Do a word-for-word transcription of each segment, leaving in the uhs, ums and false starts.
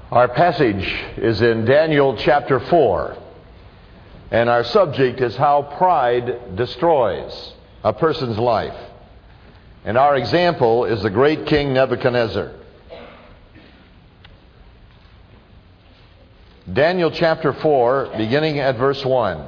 Our passage is in Daniel chapter four, and our subject is how pride destroys a person's life. And our example is the great King Nebuchadnezzar. Daniel chapter four, beginning at verse one.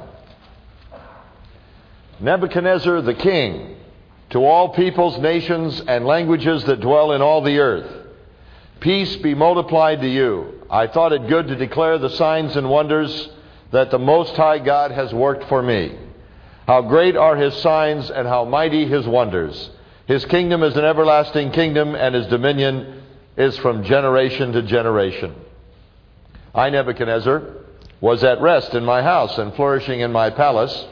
Nebuchadnezzar the king, to all peoples, nations, and languages that dwell in all the earth, peace be multiplied to you. I thought it good to declare the signs and wonders that the Most High God has worked for me. How great are His signs and how mighty His wonders. His kingdom is an everlasting kingdom, and His dominion is from generation to generation. I, Nebuchadnezzar, was at rest in my house and flourishing in my palace.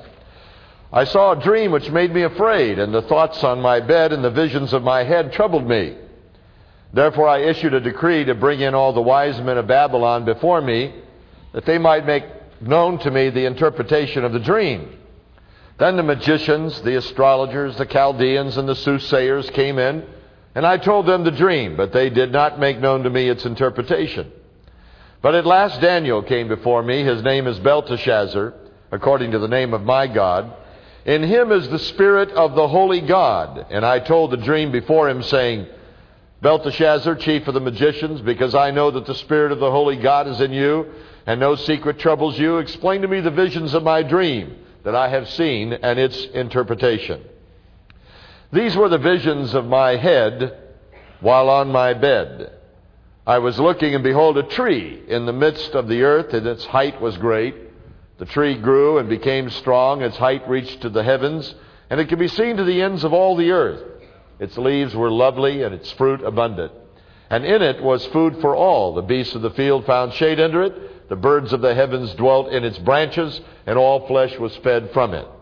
I saw a dream which made me afraid, and the thoughts on my bed and the visions of my head troubled me. Therefore I issued a decree to bring in all the wise men of Babylon before me, that they might make known to me the interpretation of the dream. Then the magicians, the astrologers, the Chaldeans, and the soothsayers came in, and I told them the dream, but they did not make known to me its interpretation. But at last Daniel came before me. His name is Belteshazzar, according to the name of my God. In him is the spirit of the holy God. And I told the dream before him, saying, Belteshazzar, chief of the magicians, because I know that the spirit of the holy God is in you, and no secret troubles you, explain to me the visions of my dream that I have seen and its interpretation. These were the visions of my head while on my bed. I was looking, and behold, a tree in the midst of the earth, and its height was great. The tree grew and became strong. Its height reached to the heavens, and it could be seen to the ends of all the earth. Its leaves were lovely, and its fruit abundant. And in it was food for all. The beasts of the field found shade under it. The birds of the heavens dwelt in its branches, and all flesh was fed from it.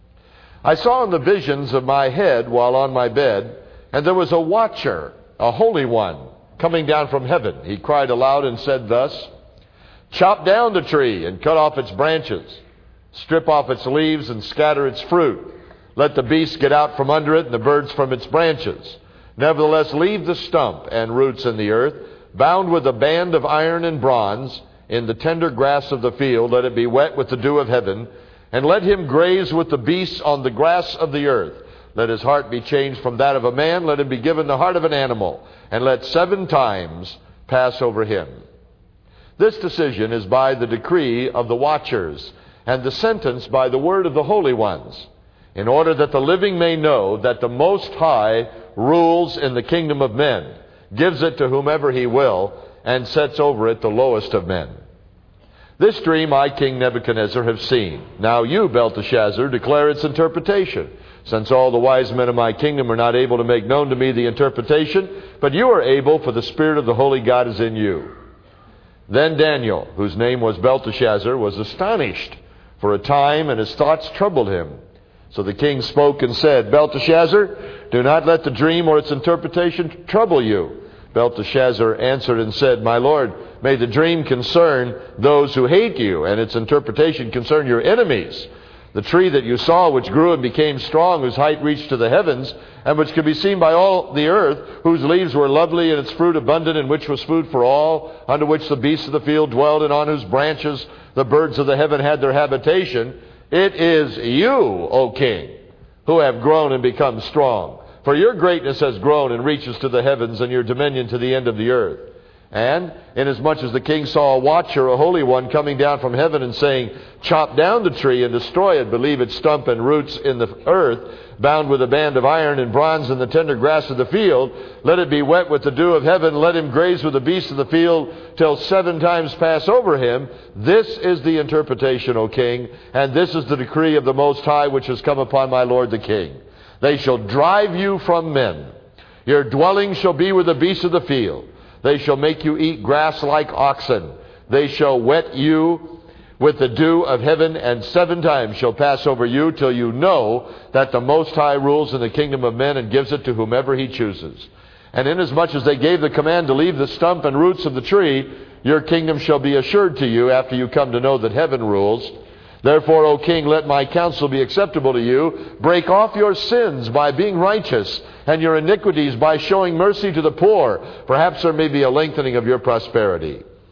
I saw in the visions of my head while on my bed, and there was a watcher, a holy one, coming down from heaven. He cried aloud and said thus, Chop down the tree and cut off its branches. Strip off its leaves and scatter its fruit. Let the beasts get out from under it and the birds from its branches. Nevertheless, leave the stump and roots in the earth, bound with a band of iron and bronze, in the tender grass of the field. Let it be wet with the dew of heaven, and let him graze with the beasts on the grass of the earth. Let his heart be changed from that of a man. Let him be given the heart of an animal, and let seven times pass over him. This decision is by the decree of the watchers, and the sentence by the word of the holy ones, in order that the living may know that the Most High rules in the kingdom of men, gives it to whomever He will, and sets over it the lowest of men. This dream I, King Nebuchadnezzar, have seen. Now you, Belteshazzar, declare its interpretation, since all the wise men of my kingdom are not able to make known to me the interpretation, but you are able, for the spirit of the holy God is in you. Then Daniel, whose name was Belteshazzar, was astonished for a time, and his thoughts troubled him. So the king spoke and said, Belteshazzar, do not let the dream or its interpretation trouble you. Belteshazzar answered and said, My lord, may the dream concern those who hate you, and its interpretation concern your enemies. The tree that you saw, which grew and became strong, whose height reached to the heavens, and which could be seen by all the earth, whose leaves were lovely and its fruit abundant, and which was food for all, under which the beasts of the field dwelled, and on whose branches the birds of the heaven had their habitation, it is you, O king, who have grown and become strong. For your greatness has grown and reaches to the heavens, and your dominion to the end of the earth. And inasmuch as the king saw a watcher, a holy one, coming down from heaven and saying, Chop down the tree and destroy it, but leave its stump and roots in the earth, bound with a band of iron and bronze in the tender grass of the field, let it be wet with the dew of heaven, let him graze with the beasts of the field till seven times pass over him. This is the interpretation, O king, and this is the decree of the Most High which has come upon my lord the king. They shall drive you from men. Your dwelling shall be with the beasts of the field. They shall make you eat grass like oxen. They shall wet you with the dew of heaven, and seven times shall pass over you, till you know that the Most High rules in the kingdom of men, and gives it to whomever He chooses. And inasmuch as they gave the command to leave the stump and roots of the tree, your kingdom shall be assured to you after you come to know that heaven rules. Therefore, O king, let my counsel be acceptable to you. Break off your sins by being righteous, and your iniquities by showing mercy to the poor. Perhaps there may be a lengthening of your prosperity.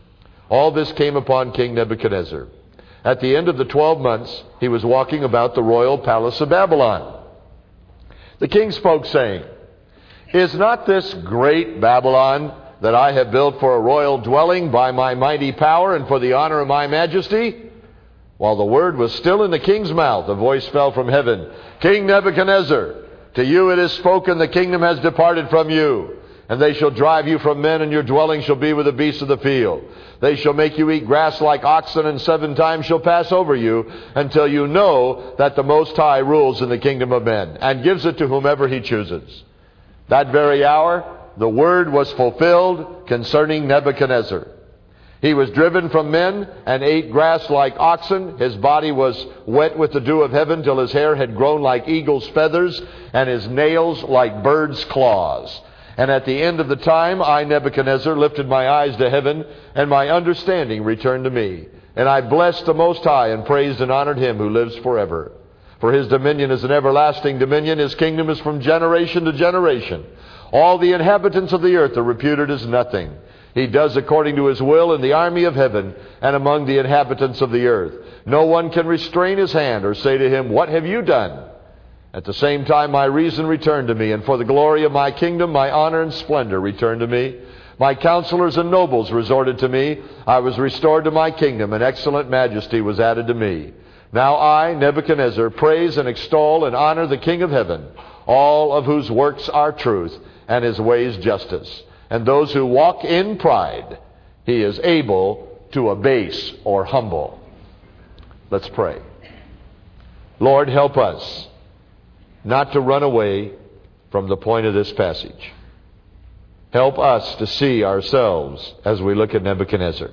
All this came upon King Nebuchadnezzar. At the end of the twelve months, he was walking about the royal palace of Babylon. The king spoke, saying, Is not this great Babylon that I have built for a royal dwelling by my mighty power and for the honor of my majesty? While the word was still in the king's mouth, a voice fell from heaven, King Nebuchadnezzar, to you it is spoken, the kingdom has departed from you, and they shall drive you from men, and your dwelling shall be with the beasts of the field. They shall make you eat grass like oxen, and seven times shall pass over you, until you know that the Most High rules in the kingdom of men, and gives it to whomever he chooses. That very hour, the word was fulfilled concerning Nebuchadnezzar. He was driven from men and ate grass like oxen. His body was wet with the dew of heaven till his hair had grown like eagle's feathers and his nails like birds' claws. And at the end of the time, I, Nebuchadnezzar, lifted my eyes to heaven, and my understanding returned to me. And I blessed the Most High and praised and honored him who lives forever. For his dominion is an everlasting dominion. His kingdom is from generation to generation. All the inhabitants of the earth are reputed as nothing. He does according to his will in the army of heaven and among the inhabitants of the earth. No one can restrain his hand or say to him, What have you done? At the same time my reason returned to me, and for the glory of my kingdom my honor and splendor returned to me. My counselors and nobles resorted to me. I was restored to my kingdom, and excellent majesty was added to me. Now I, Nebuchadnezzar, praise and extol and honor the King of heaven, all of whose works are truth and his ways justice. And those who walk in pride, he is able to abase or humble. Let's pray. Lord, help us not to run away from the point of this passage. Help us to see ourselves as we look at Nebuchadnezzar.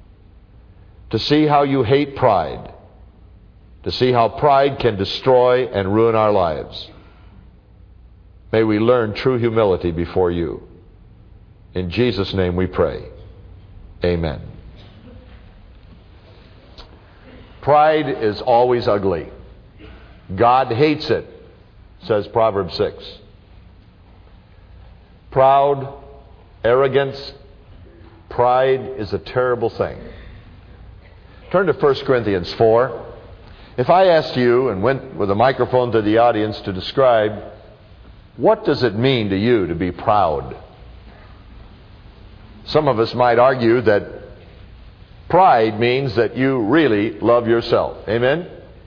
To see how you hate pride. To see how pride can destroy and ruin our lives. May we learn true humility before you. In Jesus' name we pray. Amen. Pride is always ugly. God hates it, says Proverbs six. Proud, arrogance, pride is a terrible thing. Turn to First Corinthians four. If I asked you and went with a microphone to the audience to describe, what does it mean to you to be proud? Some of us might argue that pride means that you really love yourself. Amen?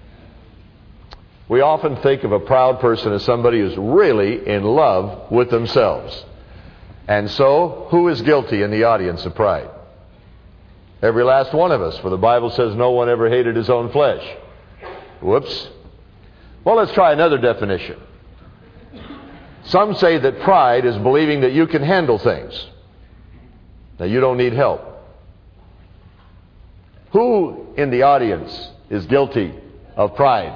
We often think of a proud person as somebody who's really in love with themselves. And so, who is guilty in the audience of pride? Every last one of us, for the Bible says no one ever hated his own flesh. Whoops. Well, let's try another definition. Some say that pride is believing that you can handle things. Now, you don't need help. Who in the audience is guilty of pride?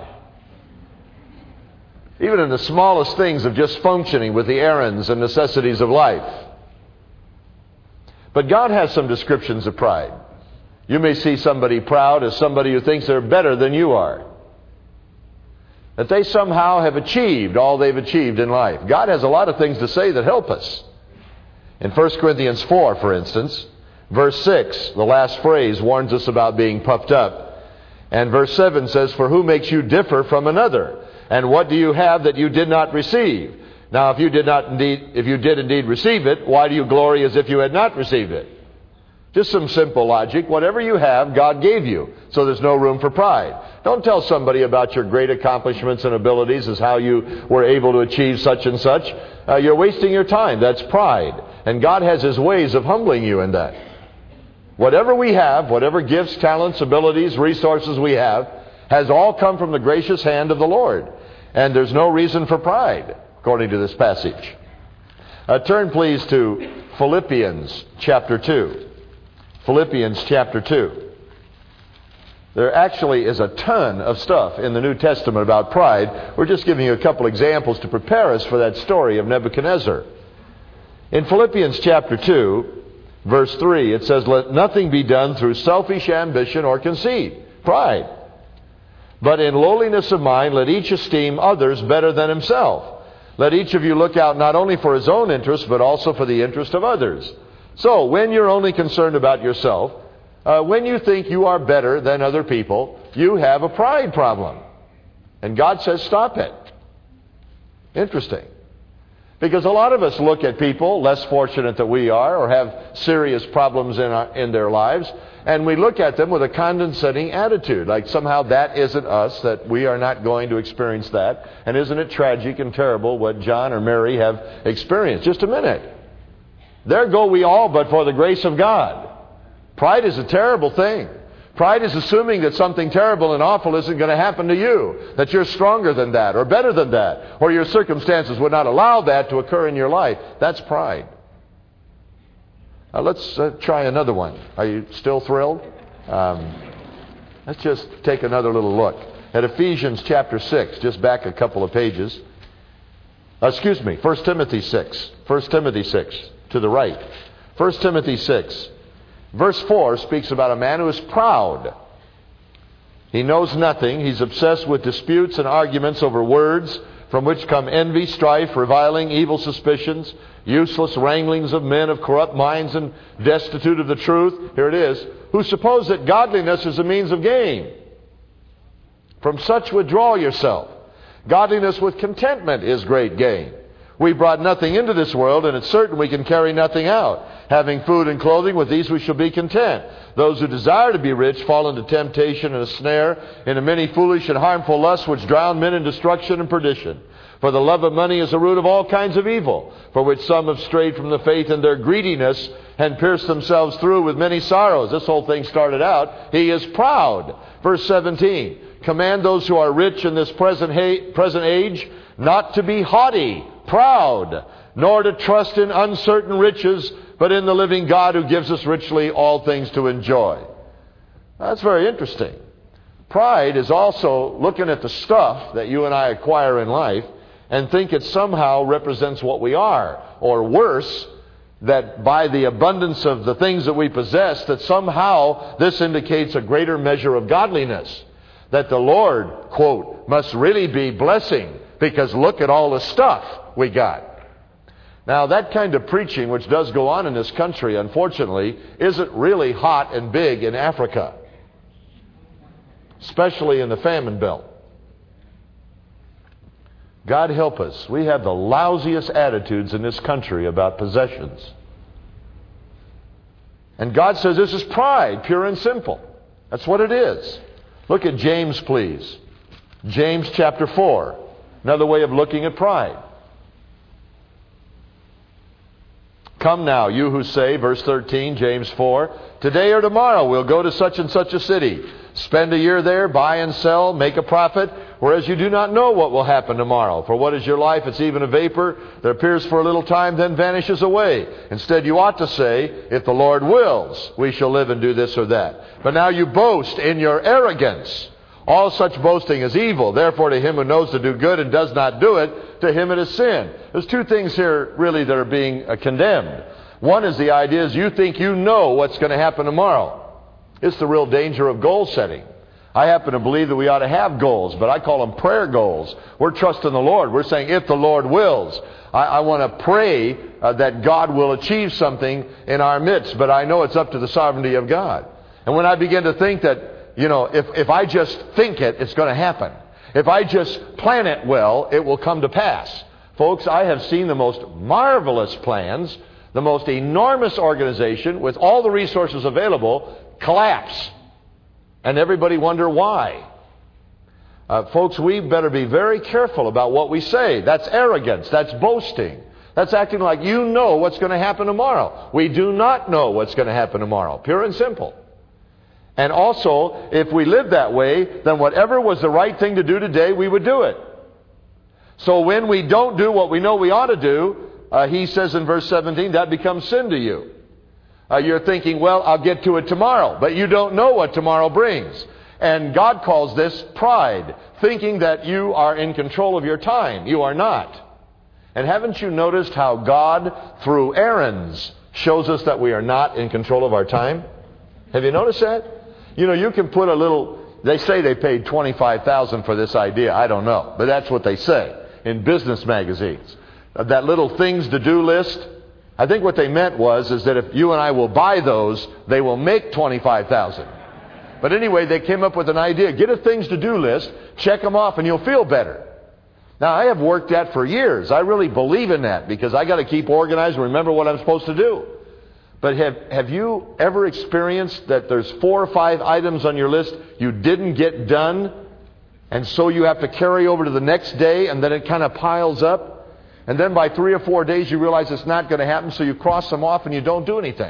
Even in the smallest things of just functioning with the errands and necessities of life. But God has some descriptions of pride. You may see somebody proud as somebody who thinks they're better than you are. That they somehow have achieved all they've achieved in life. God has a lot of things to say that help us. In First Corinthians four, for instance, verse six, the last phrase warns us about being puffed up. And verse seven says, For who makes you differ from another? And what do you have that you did not receive? Now, if you did not indeed, if you did indeed receive it, why do you glory as if you had not received it? Just some simple logic. Whatever you have, God gave you. So there's no room for pride. Don't tell somebody about your great accomplishments and abilities as how you were able to achieve such and such. Uh, you're wasting your time. That's pride. And God has His ways of humbling you in that. Whatever we have, whatever gifts, talents, abilities, resources we have, has all come from the gracious hand of the Lord. And there's no reason for pride, according to this passage. Uh, turn please to Philippians chapter two. Philippians chapter two. There actually is a ton of stuff in the New Testament about pride. We're just giving you a couple examples to prepare us for that story of Nebuchadnezzar. In Philippians chapter two, verse three, it says, Let nothing be done through selfish ambition or conceit, pride. But in lowliness of mind, let each esteem others better than himself. Let each of you look out not only for his own interest, but also for the interest of others. So, when you're only concerned about yourself, Uh, when you think you are better than other people, you have a pride problem. And God says, stop it. Interesting. Because a lot of us look at people less fortunate than we are or have serious problems in, our, in their lives, and we look at them with a condescending attitude, like somehow that isn't us, that we are not going to experience that. And isn't it tragic and terrible what John or Mary have experienced? Just a minute. There go we all but for the grace of God. Pride is a terrible thing. Pride is assuming that something terrible and awful isn't going to happen to you, that you're stronger than that or better than that, or your circumstances would not allow that to occur in your life. That's pride. Now let's uh, try another one. Are you still thrilled? Um, let's just take another little look at Ephesians chapter six, just back a couple of pages. Uh, excuse me, First Timothy six. First Timothy six, to the right. First Timothy six. Verse four speaks about a man who is proud. He knows nothing. He's obsessed with disputes and arguments over words, from which come envy, strife, reviling, evil suspicions, useless wranglings of men of corrupt minds and destitute of the truth. Here it is. Who suppose that godliness is a means of gain. From such withdraw yourself. Godliness with contentment is great gain. We brought nothing into this world, and it's certain we can carry nothing out. Having food and clothing, with these we shall be content. Those who desire to be rich fall into temptation and a snare, into many foolish and harmful lusts which drown men in destruction and perdition. For the love of money is the root of all kinds of evil, for which some have strayed from the faith in their greediness and pierced themselves through with many sorrows. This whole thing started out, he is proud. Verse seventeen, command those who are rich in this present, ha- present age not to be haughty, proud, nor to trust in uncertain riches, but in the living God who gives us richly all things to enjoy. That's very interesting. Pride is also looking at the stuff that you and I acquire in life and think it somehow represents what we are. Or worse, that by the abundance of the things that we possess, that somehow this indicates a greater measure of godliness. That the Lord, quote, must really be blessing, because look at all the stuff we got. Now, that kind of preaching, which does go on in this country, unfortunately, isn't really hot and big in Africa, especially in the famine belt. God help us. We have the lousiest attitudes in this country about possessions. And God says this is pride, pure and simple. That's what it is. Look at James, please. James chapter four. Another way of looking at pride. Come now, you who say, verse thirteen, James four, today or tomorrow we'll go to such and such a city, spend a year there, buy and sell, make a profit, whereas you do not know what will happen tomorrow. For what is your life? It's even a vapor that appears for a little time, then vanishes away. Instead, you ought to say, if the Lord wills, we shall live and do this or that. But now you boast in your arrogance. All such boasting is evil. Therefore, to him who knows to do good and does not do it, to him it is sin. There's two things here really that are being uh, condemned. One is the idea is you think you know what's going to happen tomorrow. It's the real danger of goal setting. I happen to believe that we ought to have goals, but I call them prayer goals. We're trusting the Lord. We're saying, if the Lord wills, I, I want to pray uh, that God will achieve something in our midst, but I know it's up to the sovereignty of God. And when I begin to think that, you know, if, if I just think it, it's going to happen. If I just plan it well, it will come to pass. Folks, I have seen the most marvelous plans, the most enormous organization with all the resources available collapse. And everybody wonder why. Uh, folks, we better be very careful about what we say. That's arrogance. That's boasting. That's acting like you know what's going to happen tomorrow. We do not know what's going to happen tomorrow. Pure and simple. And also, if we live that way, then whatever was the right thing to do today, we would do it. So when we don't do what we know we ought to do, uh, he says in verse seventeen, that becomes sin to you. Uh, you're thinking, well, I'll get to it tomorrow. But you don't know what tomorrow brings. And God calls this pride, thinking that you are in control of your time. You are not. And haven't you noticed how God, through errands, shows us that we are not in control of our time? Have you noticed that? You know, you can put a little, they say they paid twenty-five thousand dollars for this idea. I don't know. But that's what they say in business magazines. That little things to do list. I think what they meant was is that if you and I will buy those, they will make twenty-five thousand. But anyway, they came up with an idea. Get a things to do list, check them off, and you'll feel better. Now, I have worked that for years. I really believe in that because I got to keep organized and remember what I'm supposed to do. But have, have you ever experienced that there's four or five items on your list you didn't get done, and so you have to carry over to the next day, and then it kind of piles up? And then by three or four days you realize it's not going to happen, so you cross them off and you don't do anything.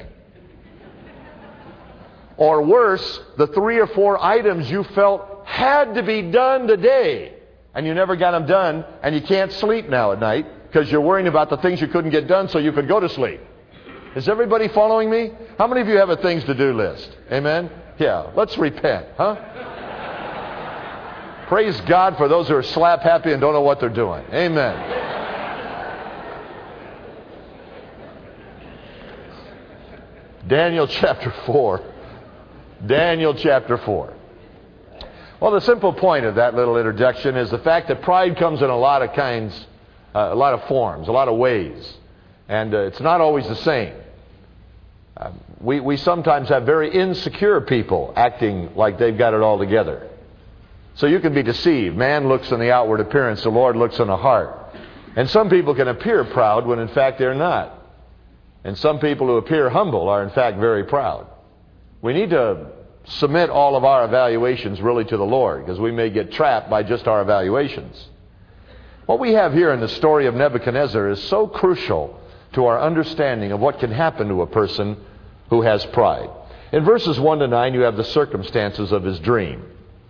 Or worse, the three or four items you felt had to be done today, and you never got them done, and you can't sleep now at night because you're worrying about the things you couldn't get done so you could go to sleep. Is everybody following me? How many of you have a things to do list? Amen? Yeah, let's repent, huh? Praise God for those who are slap happy and don't know what they're doing. Amen. Daniel chapter four. Daniel chapter four. Well, the simple point of that little introduction is the fact that pride comes in a lot of kinds, uh, a lot of forms, a lot of ways. And uh, it's not always the same. Uh, we, we sometimes have very insecure people acting like they've got it all together. So you can be deceived. Man looks on the outward appearance, the Lord looks on the heart. And some people can appear proud when in fact they're not. And some people who appear humble are in fact very proud. We need to submit all of our evaluations really to the Lord, because we may get trapped by just our evaluations. What we have here in the story of Nebuchadnezzar is so crucial to our understanding of what can happen to a person who has pride. In verses one to nine, you have the circumstances of his dream.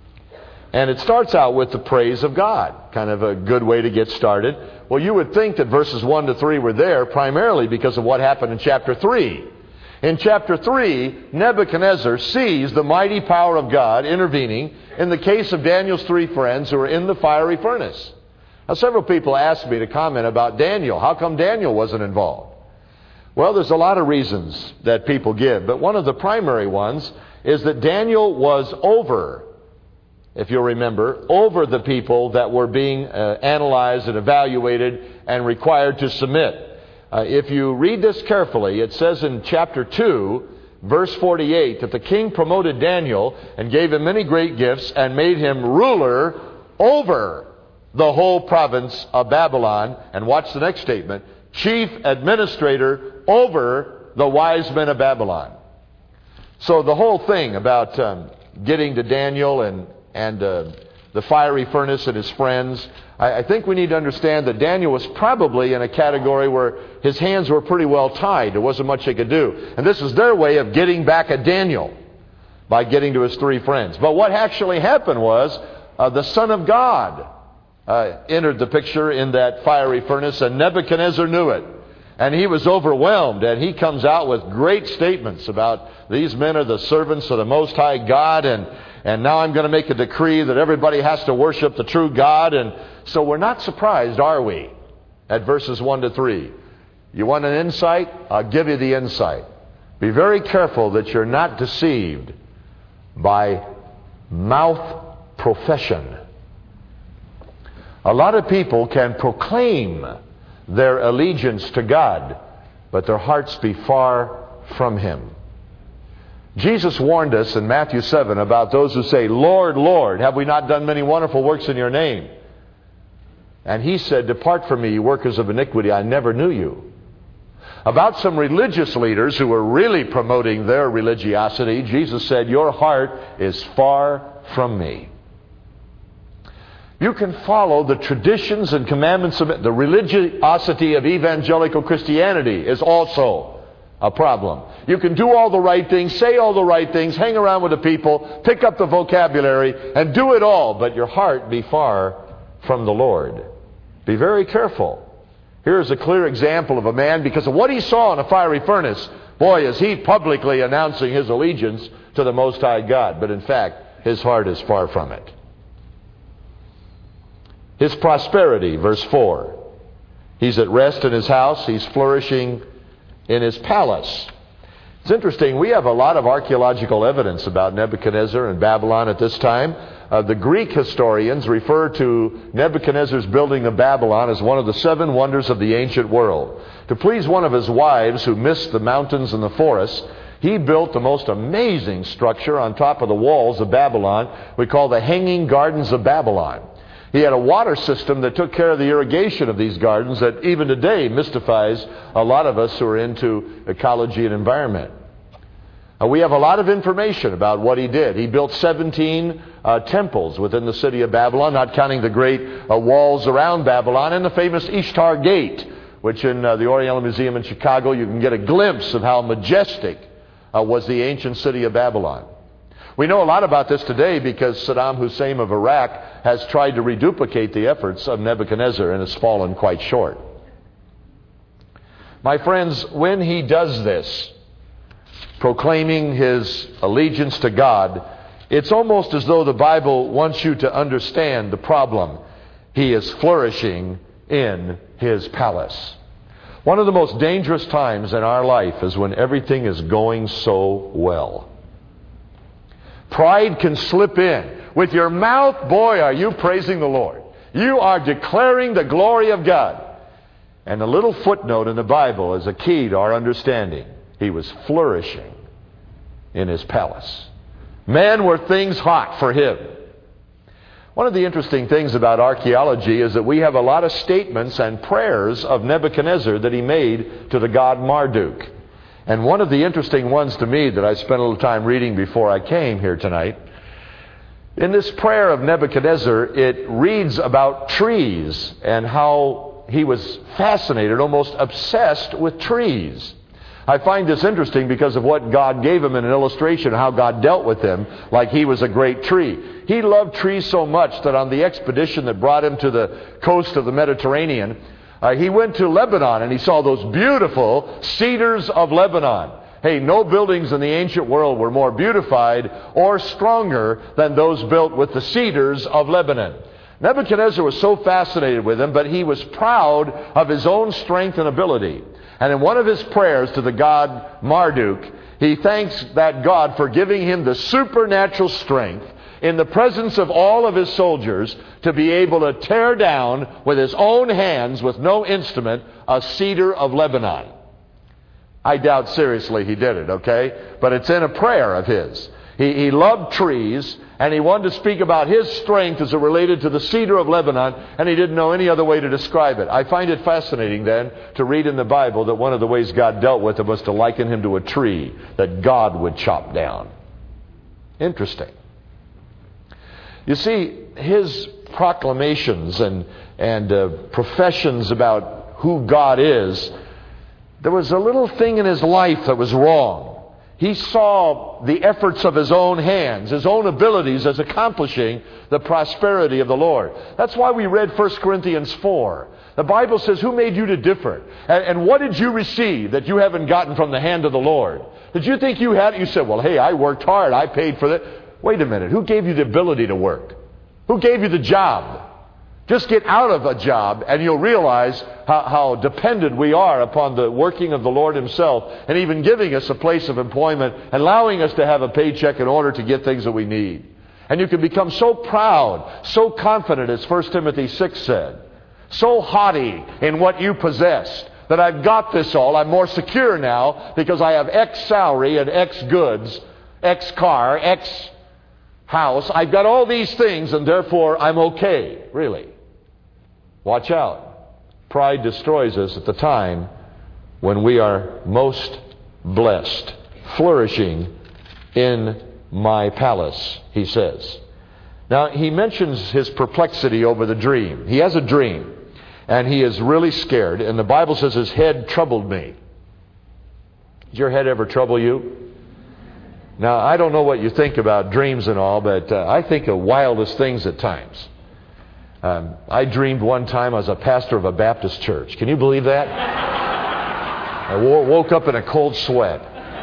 And it starts out with the praise of God, kind of a good way to get started. Well, you would think that verses one to three were there primarily because of what happened in chapter three. In chapter three, Nebuchadnezzar sees the mighty power of God intervening in the case of Daniel's three friends who are in the fiery furnace. Now, several people asked me to comment about Daniel. How come Daniel wasn't involved? Well, there's a lot of reasons that people give, but one of the primary ones is that Daniel was over, if you'll remember, over the people that were being uh, analyzed and evaluated and required to submit. Uh, if you read this carefully, it says in chapter two, verse forty-eight, that the king promoted Daniel and gave him many great gifts and made him ruler over the whole province of Babylon. And watch the next statement, chief administrator over the wise men of Babylon. So the whole thing about um, getting to Daniel and, and uh, the fiery furnace and his friends, I, I think we need to understand that Daniel was probably in a category where his hands were pretty well tied. There wasn't much they could do. And this is their way of getting back at Daniel, by getting to his three friends. But what actually happened was uh, the Son of God uh, entered the picture in that fiery furnace, and Nebuchadnezzar knew it. And he was overwhelmed, and he comes out with great statements about these men are the servants of the Most High God, and, and now I'm going to make a decree that everybody has to worship the true God. And so we're not surprised, are we, at verses one to three. You want an insight? I'll give you the insight. Be very careful that you're not deceived by mouth profession. A lot of people can proclaim their allegiance to God, but their hearts be far from Him. Jesus warned us in Matthew seven about those who say, Lord, Lord, have we not done many wonderful works in your name? And He said, depart from me, you workers of iniquity, I never knew you. About some religious leaders who were really promoting their religiosity, Jesus said, your heart is far from me. You can follow the traditions and commandments of it. The religiosity of evangelical Christianity is also a problem. You can do all the right things, say all the right things, hang around with the people, pick up the vocabulary, and do it all, but your heart be far from the Lord. Be very careful. Here's a clear example of a man, because of what he saw in a fiery furnace. Boy, is he publicly announcing his allegiance to the Most High God, but in fact, his heart is far from it. His prosperity, verse four. He's at rest in his house. He's flourishing in his palace. It's interesting. We have a lot of archaeological evidence about Nebuchadnezzar and Babylon at this time. Uh, the Greek historians refer to Nebuchadnezzar's building of Babylon as one of the seven wonders of the ancient world. To please one of his wives who missed the mountains and the forests, he built the most amazing structure on top of the walls of Babylon we call the Hanging Gardens of Babylon. He had a water system that took care of the irrigation of these gardens that even today mystifies a lot of us who are into ecology and environment. Uh, we have a lot of information about what he did. He built seventeen uh, temples within the city of Babylon, not counting the great uh, walls around Babylon and the famous Ishtar Gate, which in uh, the Oriental Museum in Chicago you can get a glimpse of how majestic uh, was the ancient city of Babylon. We know a lot about this today because Saddam Hussein of Iraq has tried to reduplicate the efforts of Nebuchadnezzar and has fallen quite short. My friends, when he does this, proclaiming his allegiance to God, it's almost as though the Bible wants you to understand the problem. He is flourishing in his palace. One of the most dangerous times in our life is when everything is going so well. Pride can slip in. With your mouth, boy, are you praising the Lord. You are declaring the glory of God. And a little footnote in the Bible is a key to our understanding. He was flourishing in his palace. Man, were things hot for him. One of the interesting things about archaeology is that we have a lot of statements and prayers of Nebuchadnezzar that he made to the god Marduk. And one of the interesting ones to me that I spent a little time reading before I came here tonight, in this prayer of Nebuchadnezzar, it reads about trees and how he was fascinated, almost obsessed with trees. I find this interesting because of what God gave him in an illustration of how God dealt with him, like he was a great tree. He loved trees so much that on the expedition that brought him to the coast of the Mediterranean, uh, he went to Lebanon and he saw those beautiful cedars of Lebanon. Hey, no buildings in the ancient world were more beautified or stronger than those built with the cedars of Lebanon. Nebuchadnezzar was so fascinated with him, but he was proud of his own strength and ability. And in one of his prayers to the god Marduk, he thanks that God for giving him the supernatural strength in the presence of all of his soldiers to be able to tear down with his own hands, with no instrument, a cedar of Lebanon. I doubt seriously he did it, okay? But it's in a prayer of his. He, he loved trees, and he wanted to speak about his strength as it related to the cedar of Lebanon, and he didn't know any other way to describe it. I find it fascinating, then, to read in the Bible that one of the ways God dealt with him was to liken him to a tree that God would chop down. Interesting. You see, his proclamations and, and uh, professions about who God is, there was a little thing in his life that was wrong. He saw the efforts of his own hands, his own abilities as accomplishing the prosperity of the Lord. That's why we read First Corinthians four. The Bible says, who made you to differ? And, and what did you receive that you haven't gotten from the hand of the Lord? Did you think you had it? You said, well, hey, I worked hard. I paid for that. Wait a minute. Who gave you the ability to work? Who gave you the job? Just get out of a job and you'll realize how, how dependent we are upon the working of the Lord himself, and even giving us a place of employment, allowing us to have a paycheck in order to get things that we need. And you can become so proud, so confident, as First Timothy six said, so haughty in what you possess, that I've got this all. I'm more secure now because I have X salary and X goods, X car, X house. I've got all these things and therefore I'm okay. Really. Watch out. Pride destroys us at the time when we are most blessed. Flourishing in my palace, he says. Now, he mentions his perplexity over the dream. He has a dream, and he is really scared. And the Bible says his head troubled me. Did your head ever trouble you? Now, I don't know what you think about dreams and all, but uh, I think of wildest things at times. Um, I dreamed one time I was a pastor of a Baptist church. Can you believe that? I wo- woke up in a cold sweat.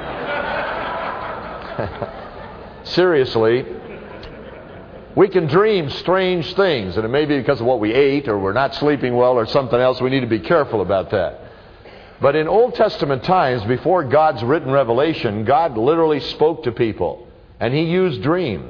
Seriously, we can dream strange things, and it may be because of what we ate, or we're not sleeping well, or something else. We need to be careful about that. But in Old Testament times, before God's written revelation, God literally spoke to people, and he used dreams.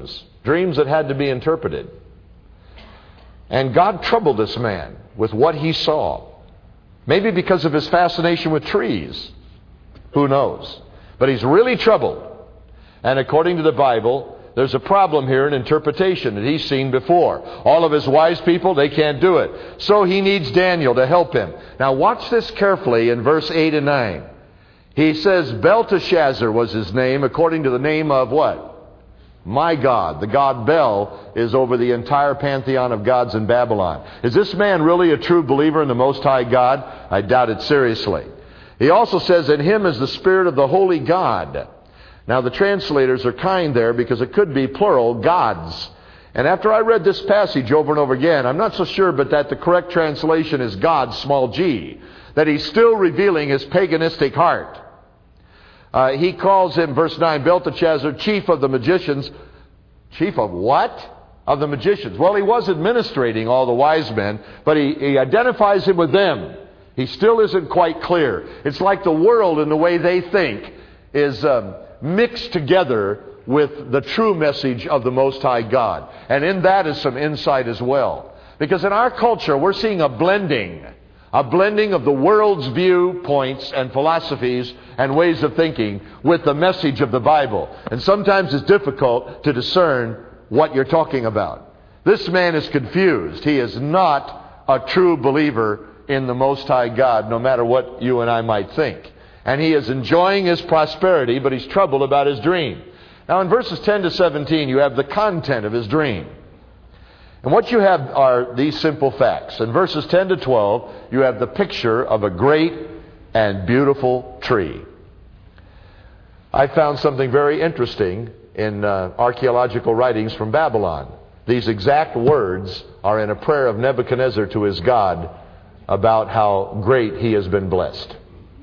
dreams that had to be interpreted. And God troubled this man with what he saw. Maybe because of his fascination with trees. Who knows? But he's really troubled. And according to the Bible, there's a problem here in interpretation that he's seen before. All of his wise people, they can't do it. So he needs Daniel to help him. Now watch this carefully in verse eight and nine. He says Belteshazzar was his name according to the name of what? My God. The god Bel is over the entire pantheon of gods in Babylon. Is this man really a true believer in the Most High God? I doubt it seriously. He also says in him is the spirit of the holy God. Now the translators are kind there because it could be plural, gods. And after I read this passage over and over again, I'm not so sure but that the correct translation is God, small g. That he's still revealing his paganistic heart. Uh, he calls him, verse nine, Belteshazzar, chief of the magicians. Chief of what? Of the magicians. Well, he was administrating all the wise men, but he, he identifies him with them. He still isn't quite clear. It's like the world in the way they think is um, mixed together with the true message of the Most High God. And in that is some insight as well. Because in our culture, we're seeing a blending. A blending of the world's viewpoints and philosophies and ways of thinking with the message of the Bible. And sometimes it's difficult to discern what you're talking about. This man is confused. He is not a true believer in the Most High God, no matter what you and I might think. And he is enjoying his prosperity, but he's troubled about his dream. Now in verses ten to seventeen, you have the content of his dream. And what you have are these simple facts. In verses ten to twelve, you have the picture of a great and beautiful tree. I found something very interesting in uh, archaeological writings from Babylon. These exact words are in a prayer of Nebuchadnezzar to his God about how great he has been blessed.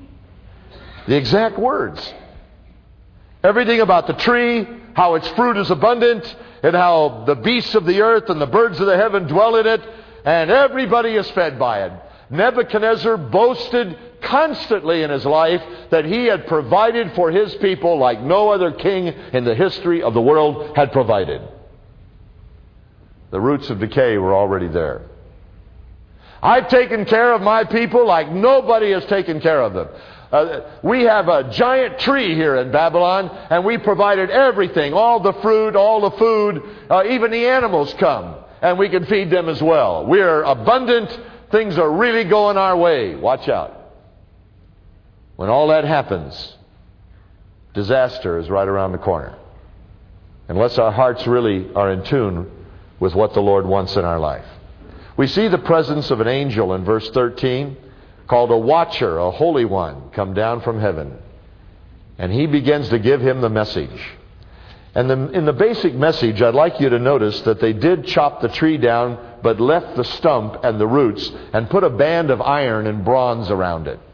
The exact words. Everything about the tree, how its fruit is abundant, and how the beasts of the earth and the birds of the heaven dwell in it, and everybody is fed by it. Nebuchadnezzar boasted constantly in his life that he had provided for his people like no other king in the history of the world had provided. The roots of decay were already there. I've taken care of my people like nobody has taken care of them. Uh, we have a giant tree here in Babylon, and we provided everything, all the fruit, all the food, uh, even the animals come, and we can feed them as well. We are abundant. Things are really going our way. Watch out. When all that happens, disaster is right around the corner. Unless our hearts really are in tune with what the Lord wants in our life. We see the presence of an angel in verse thirteen, called a watcher, a holy one, come down from heaven. And he begins to give him the message. And the, in the basic message, I'd like you to notice that they did chop the tree down, but left the stump and the roots, and put a band of iron and bronze around it.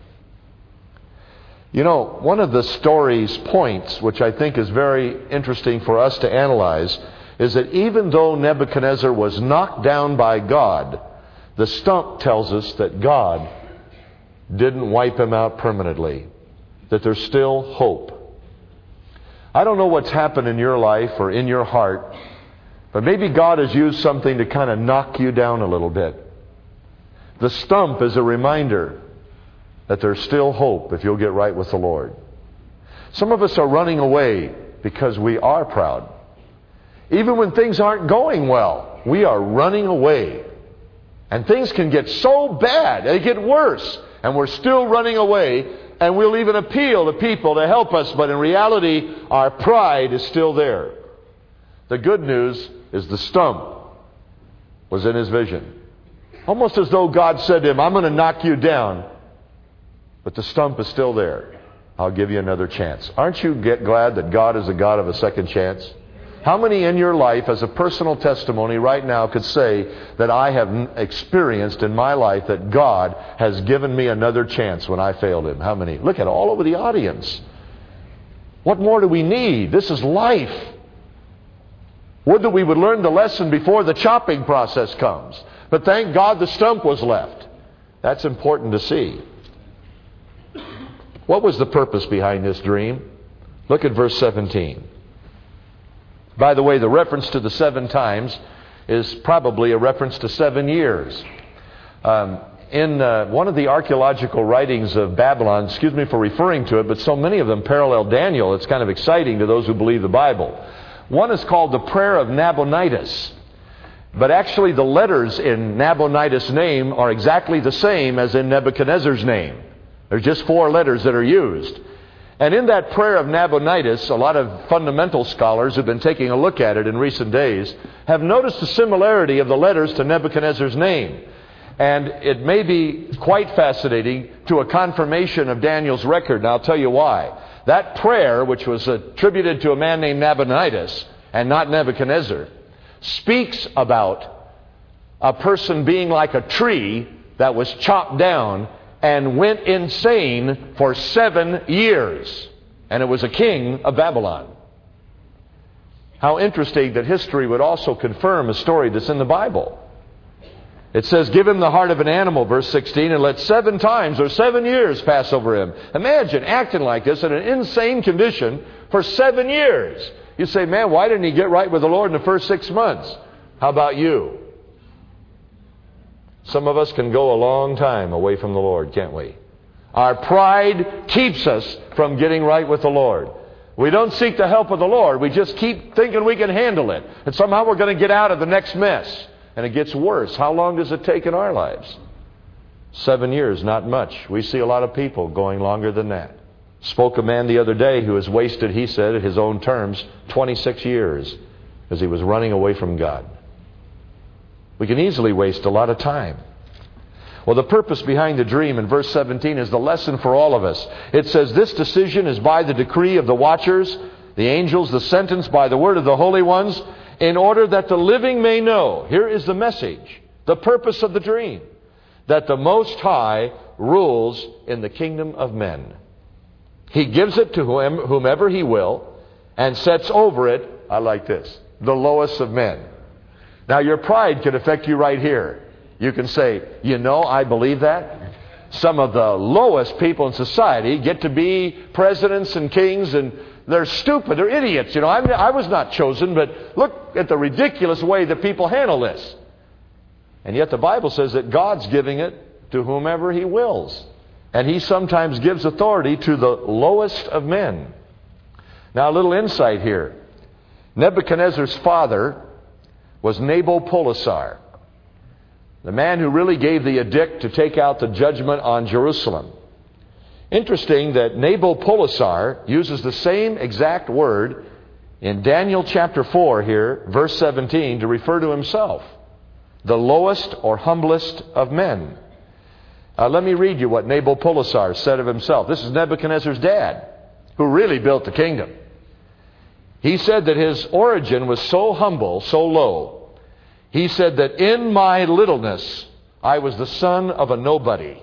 You know, one of the story's points, which I think is very interesting for us to analyze, is that even though Nebuchadnezzar was knocked down by God, the stump tells us that God didn't wipe him out permanently, that there's still hope. I don't know what's happened in your life or in your heart, but maybe God has used something to kind of knock you down a little bit. The stump is a reminder that there's still hope if you'll get right with the Lord. Some of us are running away because we are proud. Even when things aren't going well, we are running away. And things can get so bad, they get worse. And we're still running away, and we'll even appeal to people to help us, but in reality, our pride is still there. The good news is the stump was in his vision. Almost as though God said to him, I'm going to knock you down, but the stump is still there. I'll give you another chance. Aren't you get glad that God is a God of a second chance? How many in your life, as a personal testimony right now, could say that I have experienced in my life that God has given me another chance when I failed Him? How many? Look at all over the audience. What more do we need? This is life. Would that we would learn the lesson before the chopping process comes. But thank God the stump was left. That's important to see. What was the purpose behind this dream? Look at verse seventeen. By the way, the reference to the seven times is probably a reference to seven years. Um, in uh, one of the archaeological writings of Babylon, excuse me for referring to it, but so many of them parallel Daniel, it's kind of exciting to those who believe the Bible. One is called the Prayer of Nabonidus. But actually the letters in Nabonidus' name are exactly the same as in Nebuchadnezzar's name. There's just four letters that are used. And in that prayer of Nabonidus, a lot of fundamental scholars who've been taking a look at it in recent days have noticed the similarity of the letters to Nebuchadnezzar's name. And it may be quite fascinating to a confirmation of Daniel's record, and I'll tell you why. That prayer, which was attributed to a man named Nabonidus and not Nebuchadnezzar, speaks about a person being like a tree that was chopped down and went insane for seven years. And it was a king of Babylon. How interesting that history would also confirm a story that's in the Bible. It says, give him the heart of an animal, verse sixteen, and let seven times or seven years pass over him. Imagine acting like this in an insane condition for seven years. You say, man, why didn't he get right with the Lord in the first six months? How about you? Some of us can go a long time away from the Lord, can't we? Our pride keeps us from getting right with the Lord. We don't seek the help of the Lord. We just keep thinking we can handle it. And somehow we're going to get out of the next mess. And it gets worse. How long does it take in our lives? Seven years, not much. We see a lot of people going longer than that. Spoke a man the other day who has wasted, he said, at his own terms, twenty-six years as he was running away from God. We can easily waste a lot of time. Well, the purpose behind the dream in verse seventeen is the lesson for all of us. It says, this decision is by the decree of the watchers, the angels, the sentence by the word of the holy ones, in order that the living may know. Here is the message, the purpose of the dream, that the Most High rules in the kingdom of men. He gives it to whomever He will and sets over it, I like this, the lowest of men. Now your pride can affect you right here. You can say, you know, I believe that. Some of the lowest people in society get to be presidents and kings, and they're stupid, they're idiots. You know, I'm, I was not chosen, but look at the ridiculous way that people handle this. And yet the Bible says that God's giving it to whomever He wills. And He sometimes gives authority to the lowest of men. Now a little insight here. Nebuchadnezzar's father was Nabopolassar, the man who really gave the edict to take out the judgment on Jerusalem. Interesting that Nabopolassar uses the same exact word in Daniel chapter four here, verse seventeen, to refer to himself, the lowest or humblest of men. Uh, let me read you what Nabopolassar said of himself. This is Nebuchadnezzar's dad, who really built the kingdom. He said that his origin was so humble, so low. He said that in my littleness, I was the son of a nobody.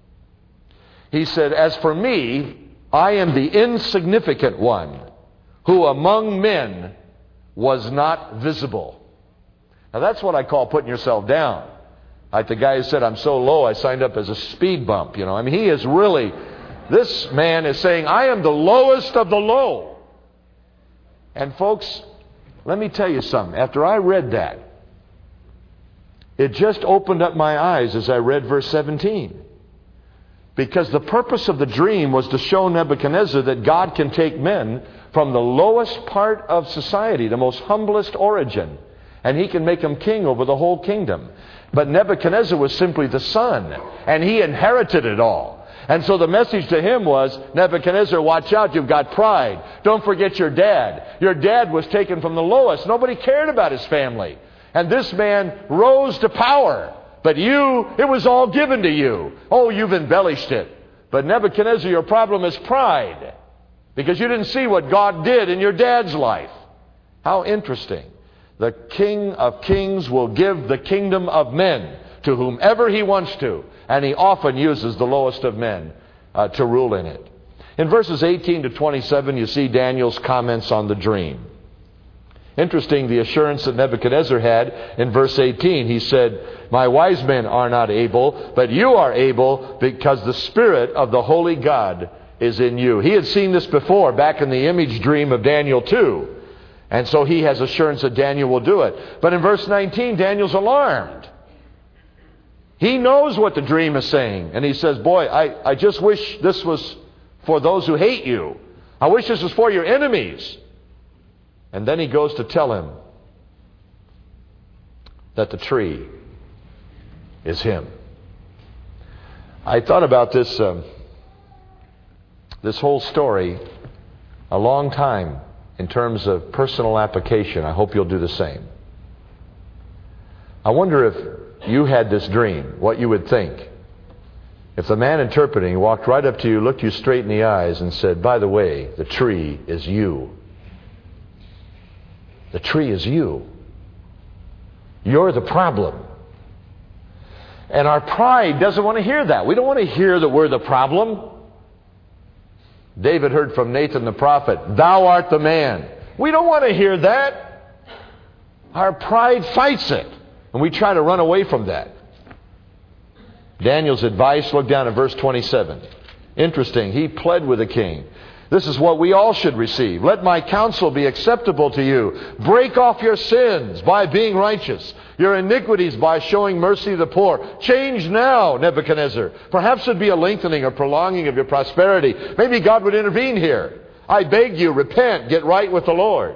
He said, as for me, I am the insignificant one who among men was not visible. Now that's what I call putting yourself down. Like the guy who said, I'm so low, I signed up as a speed bump. You know, I mean, he is really, this man is saying, I am the lowest of the low. And folks, let me tell you something. After I read that, it just opened up my eyes as I read verse seventeen. Because the purpose of the dream was to show Nebuchadnezzar that God can take men from the lowest part of society, the most humblest origin, and He can make them king over the whole kingdom. But Nebuchadnezzar was simply the son, and he inherited it all. And so the message to him was, Nebuchadnezzar, watch out, you've got pride. Don't forget your dad. Your dad was taken from the lowest. Nobody cared about his family. And this man rose to power. But you, it was all given to you. Oh, you've embellished it. But Nebuchadnezzar, your problem is pride. Because you didn't see what God did in your dad's life. How interesting. The King of Kings will give the kingdom of men to whomever He wants to. And He often uses the lowest of men uh, to rule in it. In verses eighteen to twenty-seven, you see Daniel's comments on the dream. Interesting, the assurance that Nebuchadnezzar had in verse eighteen. He said, my wise men are not able, but you are able because the Spirit of the Holy God is in you. He had seen this before back in the image dream of Daniel two. And so he has assurance that Daniel will do it. But in verse nineteen, Daniel's alarmed. He knows what the dream is saying. And he says, boy, I, I just wish this was for those who hate you. I wish this was for your enemies. And then he goes to tell him that the tree is him. I thought about this, um, this whole story a long time in terms of personal application. I hope you'll do the same. I wonder if you had this dream, what you would think. If the man interpreting walked right up to you, looked you straight in the eyes and said, by the way, the tree is you. The tree is you. You're the problem. And our pride doesn't want to hear that. We don't want to hear that we're the problem. David heard from Nathan the prophet, thou art the man. We don't want to hear that. Our pride fights it. And we try to run away from that. Daniel's advice, look down at verse twenty-seven. Interesting. He pled with the king. This is what we all should receive. Let my counsel be acceptable to you. Break off your sins by being righteous, your iniquities by showing mercy to the poor. Change now, Nebuchadnezzar. Perhaps it'd be a lengthening or prolonging of your prosperity. Maybe God would intervene here. I beg you, repent, get right with the Lord.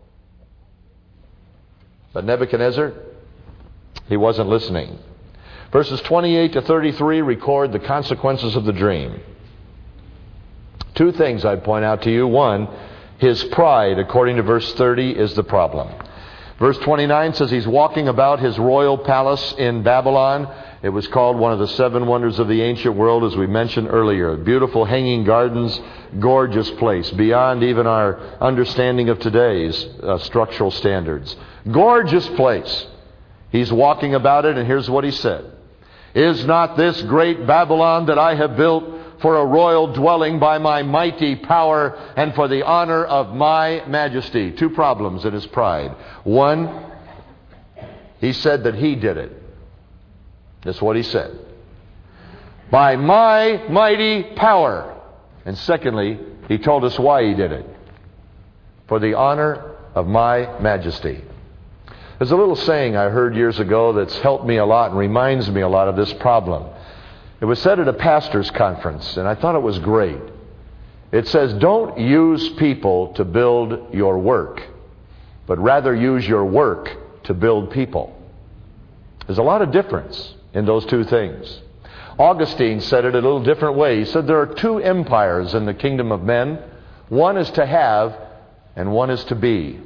But Nebuchadnezzar, he wasn't listening. Verses twenty-eight to thirty-three record the consequences of the dream. Two things I'd point out to you. One, his pride, according to verse thirty, is the problem. Verse twenty-nine says he's walking about his royal palace in Babylon. It was called one of the seven wonders of the ancient world, as we mentioned earlier. Beautiful hanging gardens, gorgeous place, beyond even our understanding of today's uh, structural standards. Gorgeous place. He's walking about it, and here's what he said. Is not this great Babylon that I have built for a royal dwelling by my mighty power and for the honor of my majesty? Two problems in his pride. One, he said that he did it. That's what he said. By my mighty power. And secondly, he told us why he did it. For the honor of my majesty. There's a little saying I heard years ago that's helped me a lot and reminds me a lot of this problem. It was said at a pastor's conference, and I thought it was great. It says, don't use people to build your work, but rather use your work to build people. There's a lot of difference in those two things. Augustine said it a little different way. He said there are two empires in the kingdom of men. One is to have, and one is to be.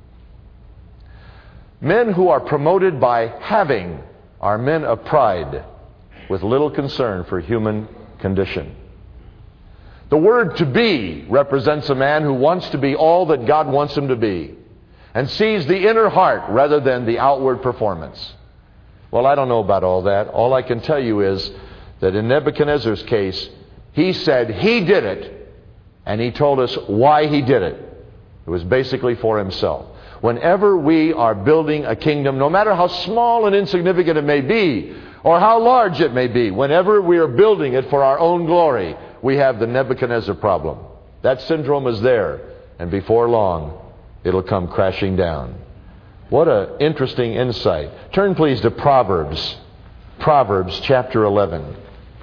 Men who are promoted by having are men of pride, with little concern for human condition. The word to be represents a man who wants to be all that God wants him to be, and sees the inner heart rather than the outward performance. Well, I don't know about all that. All I can tell you is that in Nebuchadnezzar's case, he said he did it, and he told us why he did it. It was basically for himself. Whenever we are building a kingdom, no matter how small and insignificant it may be, or how large it may be, whenever we are building it for our own glory, we have the Nebuchadnezzar problem. That syndrome is there, and before long, it'll come crashing down. What an interesting insight. Turn please to Proverbs. Proverbs chapter eleven.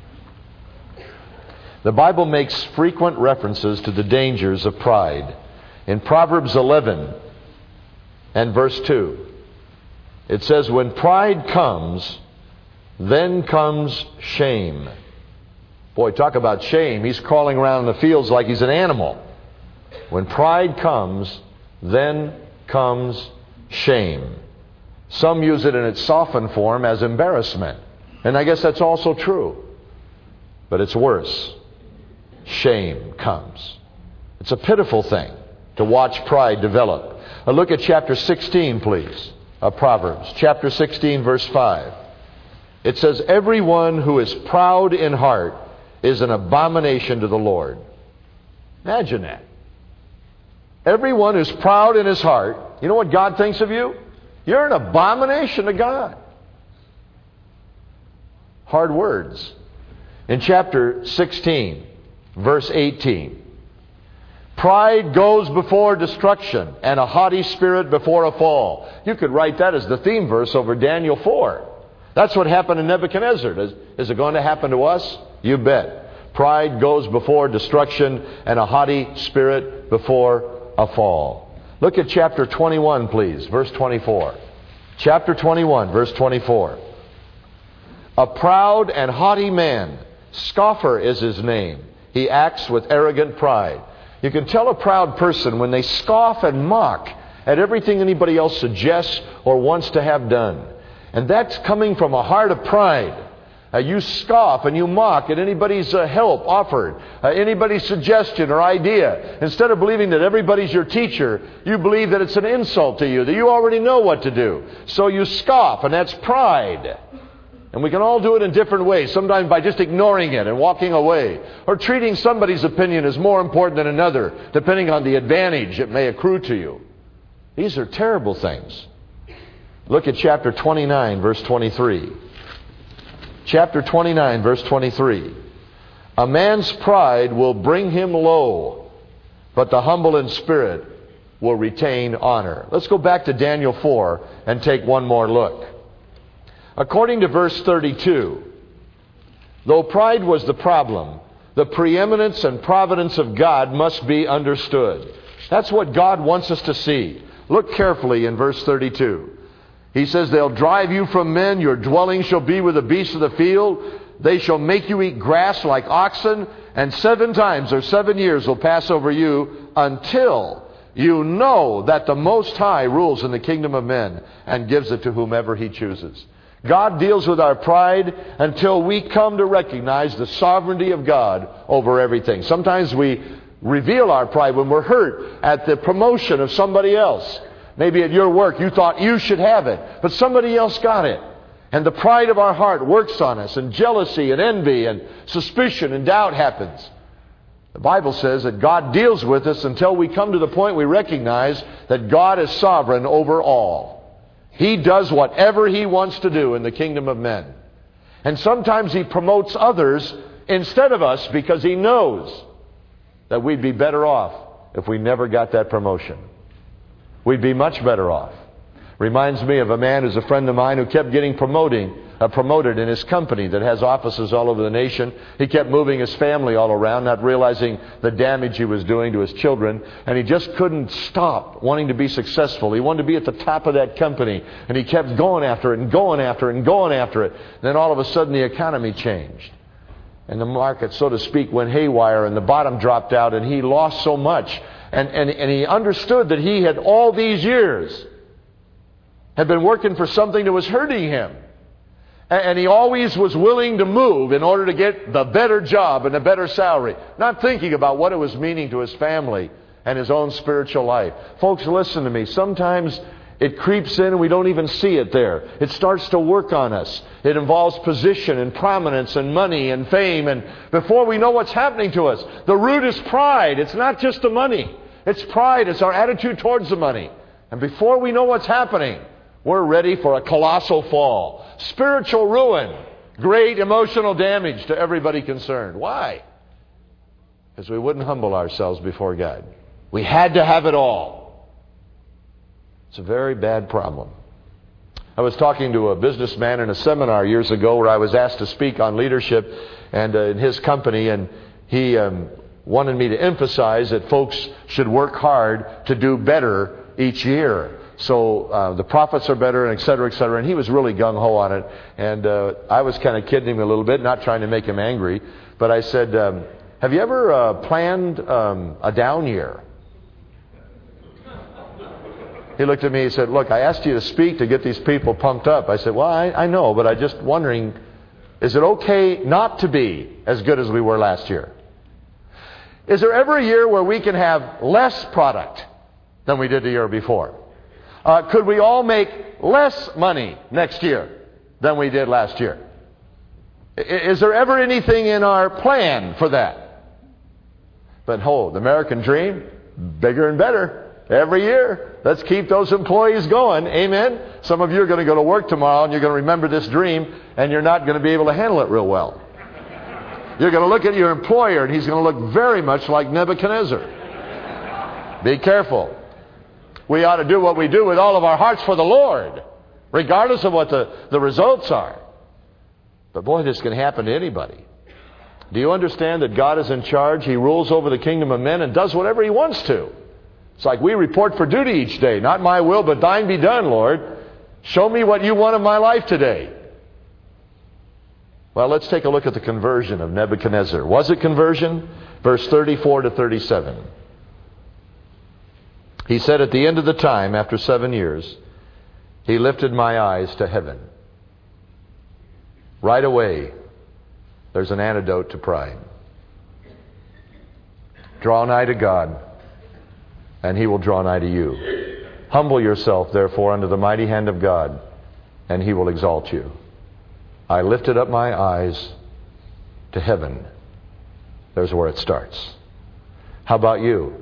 The Bible makes frequent references to the dangers of pride. In Proverbs eleven and verse two, it says, when pride comes, then comes shame. Boy, talk about shame. He's crawling around in the fields like he's an animal. When pride comes, then comes shame. Some use it in its softened form as embarrassment. And I guess that's also true. But it's worse. Shame comes. It's a pitiful thing to watch pride develop. Now look at chapter sixteen, please, of Proverbs. Chapter sixteen, verse five. It says, everyone who is proud in heart is an abomination to the Lord. Imagine that. Everyone who's proud in his heart, you know what God thinks of you? You're an abomination to God. Hard words. In chapter sixteen, verse eighteen. Pride goes before destruction, and a haughty spirit before a fall. You could write that as the theme verse over Daniel four. That's what happened to Nebuchadnezzar. Is, is it going to happen to us? You bet. Pride goes before destruction, and a haughty spirit before a fall. Look at chapter twenty-one, please, verse twenty-four. Chapter twenty-one, verse twenty-four. A proud and haughty man, scoffer is his name. He acts with arrogant pride. You can tell a proud person when they scoff and mock at everything anybody else suggests or wants to have done. And that's coming from a heart of pride. Uh, you scoff and you mock at anybody's uh, help offered, uh, anybody's suggestion or idea. Instead of believing that everybody's your teacher, you believe that it's an insult to you, that you already know what to do. So you scoff, and that's pride. And we can all do it in different ways, sometimes by just ignoring it and walking away, or treating somebody's opinion as more important than another, depending on the advantage it may accrue to you. These are terrible things. Look at chapter twenty-nine, verse twenty-three. Chapter twenty-nine, verse twenty-three. A man's pride will bring him low, but the humble in spirit will retain honor. Let's go back to Daniel four and take one more look. According to verse thirty-two, though pride was the problem, the preeminence and providence of God must be understood. That's what God wants us to see. Look carefully in verse thirty-two. He says, they'll drive you from men, your dwelling shall be with the beasts of the field, they shall make you eat grass like oxen, and seven times or seven years will pass over you until you know that the Most High rules in the kingdom of men and gives it to whomever He chooses. God deals with our pride until we come to recognize the sovereignty of God over everything. Sometimes we reveal our pride when we're hurt at the promotion of somebody else. Maybe at your work you thought you should have it, but somebody else got it. And the pride of our heart works on us, and jealousy and envy and suspicion and doubt happens. The Bible says that God deals with us until we come to the point we recognize that God is sovereign over all. He does whatever He wants to do in the kingdom of men. And sometimes He promotes others instead of us because He knows that we'd be better off if we never got that promotion. We'd be much better off. Reminds me of a man who's a friend of mine who kept getting promoting, uh, promoted in his company that has offices all over the nation. He kept moving his family all around, not realizing the damage he was doing to his children. And he just couldn't stop wanting to be successful. He wanted to be at the top of that company. And he kept going after it and going after it and going after it. And then all of a sudden the economy changed. And the market, so to speak, went haywire and the bottom dropped out and he lost so much. And, and, and he understood that he had all these years had been working for something that was hurting him. And, and he always was willing to move in order to get the better job and the better salary, not thinking about what it was meaning to his family and his own spiritual life. Folks, listen to me. Sometimes it creeps in and we don't even see it there. It starts to work on us. It involves position and prominence and money and fame. And before we know what's happening to us, the root is pride. It's not just the money. It's pride. It's our attitude towards the money. And before we know what's happening, we're ready for a colossal fall. Spiritual ruin. Great emotional damage to everybody concerned. Why? Because we wouldn't humble ourselves before God. We had to have it all. It's a very bad problem. I was talking to a businessman in a seminar years ago where I was asked to speak on leadership and uh, in his company, and he um, wanted me to emphasize that folks should work hard to do better each year. So uh, the profits are better, and et cetera, et cetera. And he was really gung-ho on it. And uh, I was kind of kidding him a little bit, not trying to make him angry. But I said, um, have you ever uh, planned um, a down year? He looked at me and said, look, I asked you to speak to get these people pumped up. I said, well, I, I know, but I'm just wondering, is it okay not to be as good as we were last year? Is there ever a year where we can have less product than we did the year before? Uh, could we all make less money next year than we did last year? Is there ever anything in our plan for that? But oh, the American dream, bigger and better every year. Let's keep those employees going. Amen? Some of you are going to go to work tomorrow and you're going to remember this dream and you're not going to be able to handle it real well. You're going to look at your employer and he's going to look very much like Nebuchadnezzar. Be careful. We ought to do what we do with all of our hearts for the Lord, regardless of what the, the results are. But boy, this can happen to anybody. Do you understand that God is in charge? He rules over the kingdom of men and does whatever He wants to. It's like we report for duty each day. Not my will, but thine be done, Lord. Show me what you want of my life today. Well, let's take a look at the conversion of Nebuchadnezzar. Was it conversion? Verse thirty-four to thirty-seven. He said, at the end of the time, after seven years, He lifted my eyes to heaven. Right away, there's an antidote to pride. Draw nigh to God, and He will draw nigh to you. Humble yourself, therefore, under the mighty hand of God, and He will exalt you. I lifted up my eyes to heaven. There's where it starts. How about you?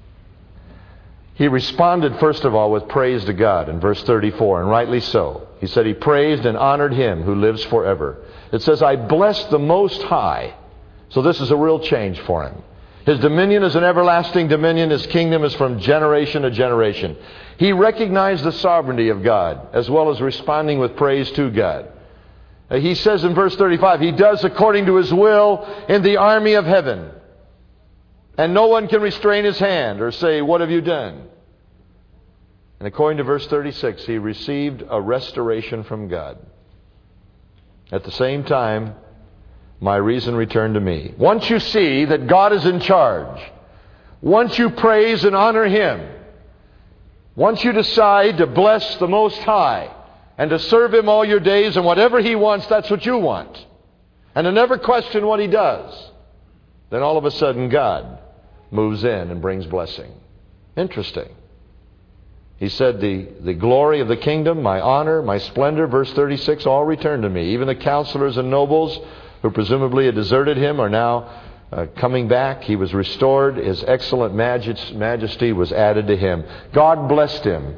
He responded, first of all, with praise to God in verse thirty-four, and rightly so. He said he praised and honored Him who lives forever. It says, I bless the Most High. So this is a real change for him. His dominion is an everlasting dominion. His kingdom is from generation to generation. He recognized the sovereignty of God, as well as responding with praise to God. He says in verse thirty-five, He does according to His will in the army of heaven. And no one can restrain His hand or say, what have you done? And according to verse thirty-six, he received a restoration from God. At the same time, my reason returned to me. Once you see that God is in charge, once you praise and honor Him, once you decide to bless the Most High and to serve Him all your days, and whatever He wants, that's what you want, and to never question what He does, then all of a sudden God moves in and brings blessing. Interesting. He said, the, the glory of the kingdom, my honor, my splendor, verse thirty-six, all returned to me. Even the counselors and nobles who presumably had deserted him are now uh, coming back. He was restored. His excellent majesty was added to him. God blessed him,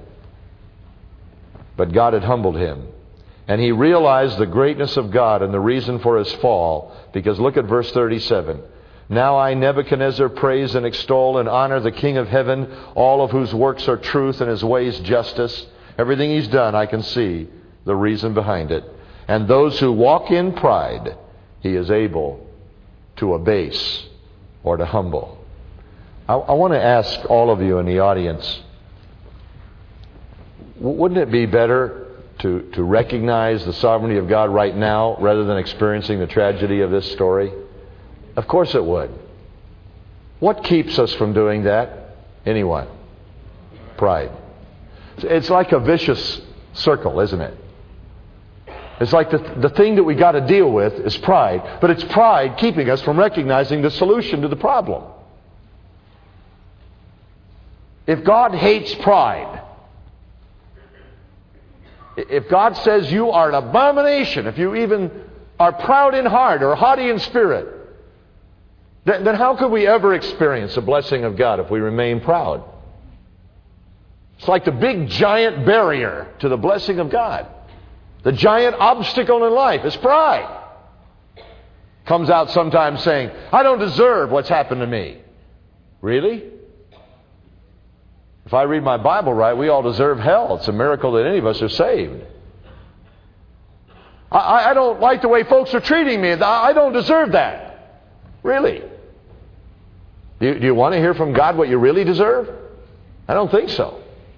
but God had humbled him. And he realized the greatness of God and the reason for his fall, because look at verse thirty-seven. Now I, Nebuchadnezzar, praise and extol and honor the King of heaven, all of whose works are truth and His ways justice. Everything He's done, I can see the reason behind it. And those who walk in pride, He is able to abase or to humble. I, I want to ask all of you in the audience, wouldn't it be better to, to recognize the sovereignty of God right now rather than experiencing the tragedy of this story? Of course it would. What keeps us from doing that? Anyone? Pride. It's like a vicious circle, isn't it? It's like the, the thing that we got to deal with is pride. But it's pride keeping us from recognizing the solution to the problem. If God hates pride, if God says you are an abomination, if you even are proud in heart or haughty in spirit, then, then how could we ever experience the blessing of God if we remain proud? It's like the big giant barrier to the blessing of God. The giant obstacle in life is pride. Comes out sometimes saying, I don't deserve what's happened to me. Really? If I read my Bible right, we all deserve hell. It's a miracle that any of us are saved. I, I don't like the way folks are treating me. I don't deserve that. Really? Do you, do you want to hear from God what you really deserve? I don't think so.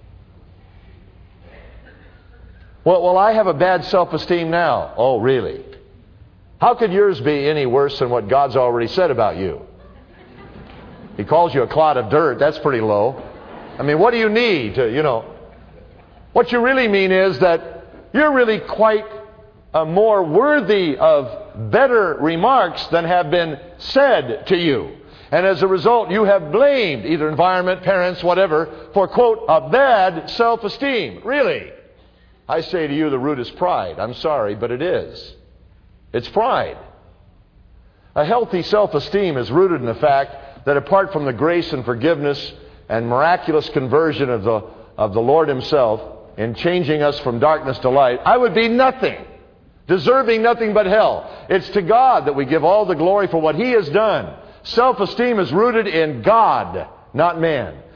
Well, well, I have a bad self-esteem now. Oh, really? How could yours be any worse than what God's already said about you? He calls you a clod of dirt. That's pretty low. I mean, what do you need to, you know? What you really mean is that you're really quite uh, more worthy of better remarks than have been said to you. And as a result, you have blamed either environment, parents, whatever, for, quote, a bad self-esteem. Really? I say to you, the root is pride. I'm sorry, but it is. It's pride. A healthy self-esteem is rooted in the fact that apart from the grace and forgiveness and miraculous conversion of the, of the Lord Himself in changing us from darkness to light, I would be nothing, deserving nothing but hell. It's to God that we give all the glory for what He has done. Self-esteem is rooted in God, not man.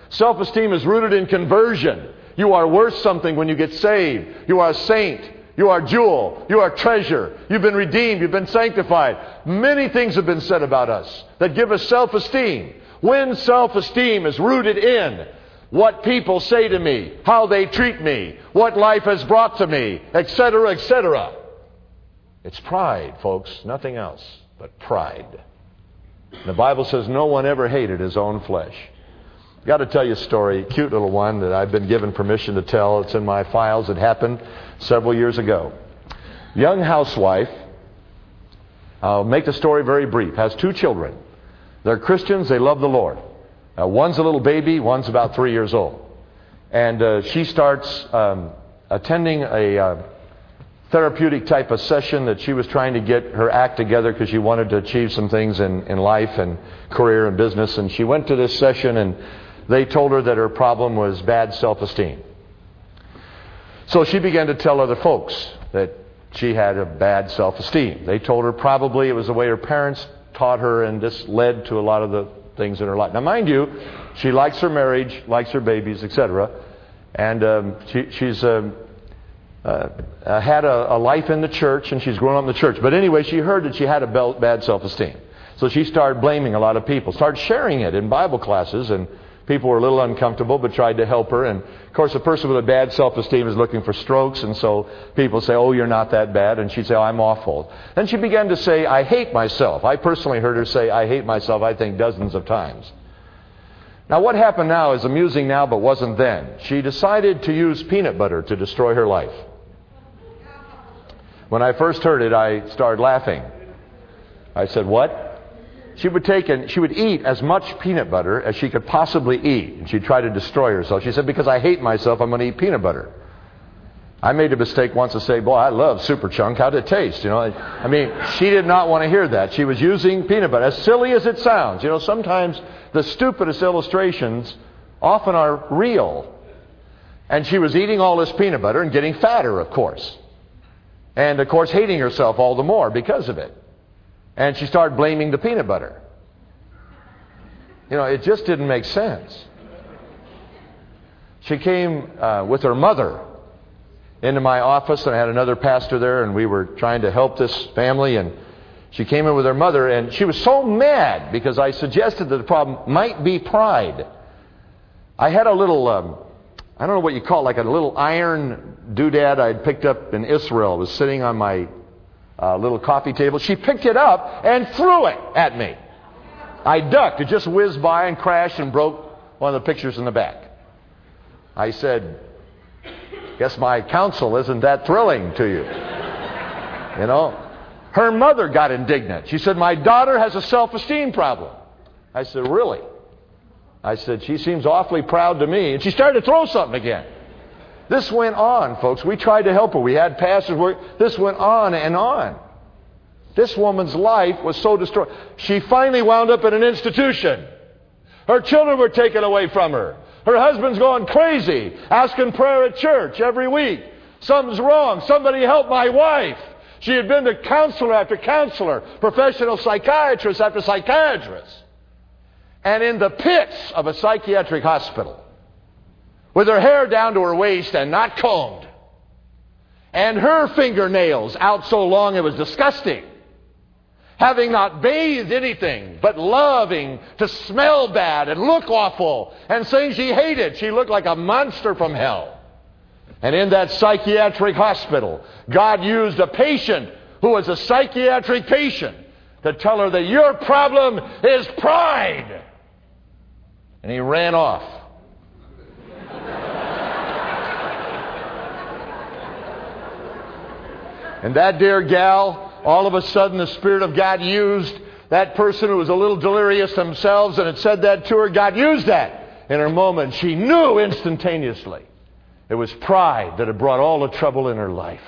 Self-esteem is rooted in conversion. You are worth something when you get saved. You are a saint. You are jewel. You are treasure. You've been redeemed. You've been sanctified. Many things have been said about us that give us self-esteem. When self-esteem is rooted in what people say to me, how they treat me, what life has brought to me, et cetera, et cetera. It's pride, folks, nothing else but pride. The Bible says no one ever hated his own flesh. I've got to tell you a story, a cute little one that I've been given permission to tell. It's in my files. It happened several years ago. Young housewife, I'll make the story very brief, has two children. They're Christians. They love the Lord. Uh, one's a little baby. One's about three years old. And uh, she starts um, attending a uh, therapeutic type of session that she was trying to get her act together because she wanted to achieve some things in, in life and career and business. And she went to this session and they told her that her problem was bad self-esteem. So she began to tell other folks that she had a bad self-esteem. They told her probably it was the way her parents taught her, and this led to a lot of the things in her life. Now, mind you, she likes her marriage, likes her babies, et cetera. And um, she, she's um, uh, uh, had a, a life in the church, and she's grown up in the church. But anyway, she heard that she had a bad self-esteem. So she started blaming a lot of people, started sharing it in Bible classes, and people were a little uncomfortable but tried to help her. And, of course, a person with a bad self-esteem is looking for strokes, and so people say, oh, you're not that bad. And she'd say, oh, I'm awful. Then she began to say, I hate myself. I personally heard her say, I hate myself, I think, dozens of times. Now, what happened now is amusing now but wasn't then. She decided to use peanut butter to destroy her life. When I first heard it, I started laughing. I said, what? She would take and she would eat as much peanut butter as she could possibly eat. And she'd try to destroy herself. She said, because I hate myself, I'm going to eat peanut butter. I made a mistake once to say, boy, I love Super Chunk. How'd it taste? You know, I mean, she did not want to hear that. She was using peanut butter. As silly as it sounds. You know, sometimes the stupidest illustrations often are real. And she was eating all this peanut butter and getting fatter, of course. And, of course, hating herself all the more because of it. And she started blaming the peanut butter. You know, it just didn't make sense. She came uh, with her mother into my office, and I had another pastor there, and we were trying to help this family. And she came in with her mother, and she was so mad because I suggested that the problem might be pride. I had a little, um, I don't know what you call it, like a little iron doodad I'd picked up in Israel. It was sitting on my Uh, little coffee table. She picked it up and threw it at me. I ducked. It just whizzed by and crashed and broke one of the pictures in the back. I said, guess my counsel isn't that thrilling to you. You know? Her mother got indignant. She said, my daughter has a self-esteem problem. I said, really? I said, she seems awfully proud to me. And she started to throw something again. This went on, folks. We tried to help her. We had pastors work. This went on and on. This woman's life was so destroyed. She finally wound up in an institution. Her children were taken away from her. Her husband's going crazy, asking prayer at church every week. Something's wrong. Somebody help my wife. She had been to counselor after counselor, professional psychiatrist after psychiatrist. And in the pits of a psychiatric hospital, with her hair down to her waist and not combed, and her fingernails out so long it was disgusting, having not bathed anything, but loving to smell bad and look awful, and saying she hated. She looked like a monster from hell. And in that psychiatric hospital, God used a patient who was a psychiatric patient to tell her that your problem is pride. And he ran off. And that dear gal, all of a sudden the Spirit of God used that person who was a little delirious themselves and had said that to her. God used that in her moment. She knew instantaneously it was pride that had brought all the trouble in her life.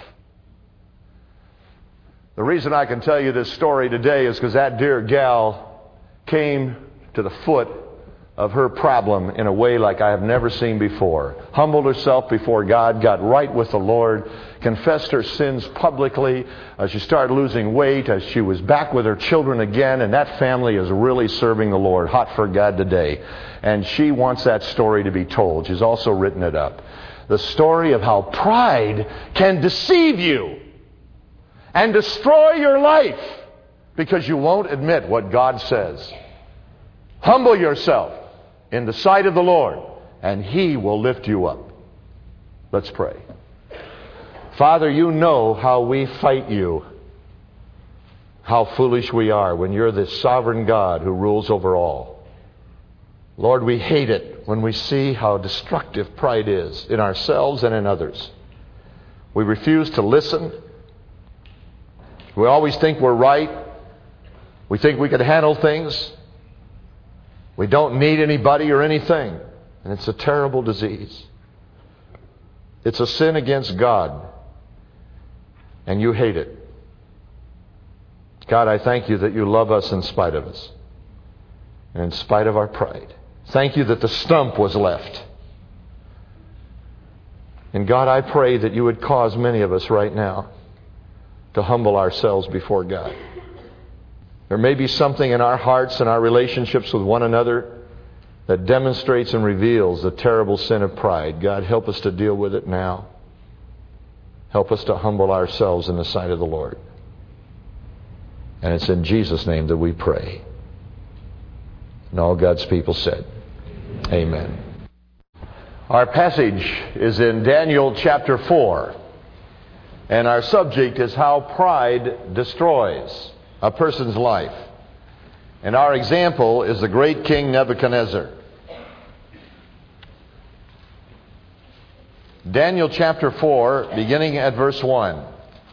The reason I can tell you this story today is because that dear gal came to the foot of her problem in a way like I have never seen before. Humbled herself before God, got right with the Lord, confessed her sins publicly. Uh, she started losing weight as she was back with her children again, and that family is really serving the Lord, hot for God today. And she wants that story to be told. She's also written it up. The story of how pride can deceive you and destroy your life because you won't admit what God says. Humble yourself in the sight of the Lord, and He will lift you up. Let's pray. Father, you know how we fight you, how foolish we are when you're the sovereign God who rules over all. Lord, we hate it when we see how destructive pride is in ourselves and in others. We refuse to listen. We always think we're right. We think we can handle things. We don't need anybody or anything. And it's a terrible disease. It's a sin against God. And you hate it. God, I thank you that you love us in spite of us. And in spite of our pride. Thank you that the stump was left. And God, I pray that you would cause many of us right now to humble ourselves before God. There may be something in our hearts and our relationships with one another that demonstrates and reveals the terrible sin of pride. God, help us to deal with it now. Help us to humble ourselves in the sight of the Lord. And it's in Jesus' name that we pray. And all God's people said, Amen. Our passage is in Daniel chapter four. And our subject is how pride destroys a person's life. And our example is the great King Nebuchadnezzar. Daniel chapter four, beginning at verse one.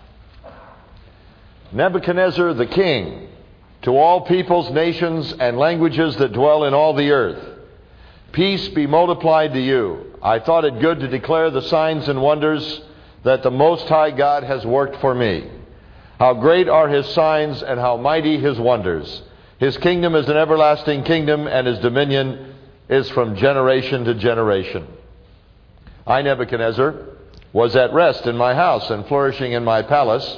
Nebuchadnezzar the king, to all peoples, nations, and languages that dwell in all the earth, peace be multiplied to you. I thought it good to declare the signs and wonders that the Most High God has worked for me. How great are His signs and how mighty His wonders. His kingdom is an everlasting kingdom, and His dominion is from generation to generation. I, Nebuchadnezzar, was at rest in my house and flourishing in my palace.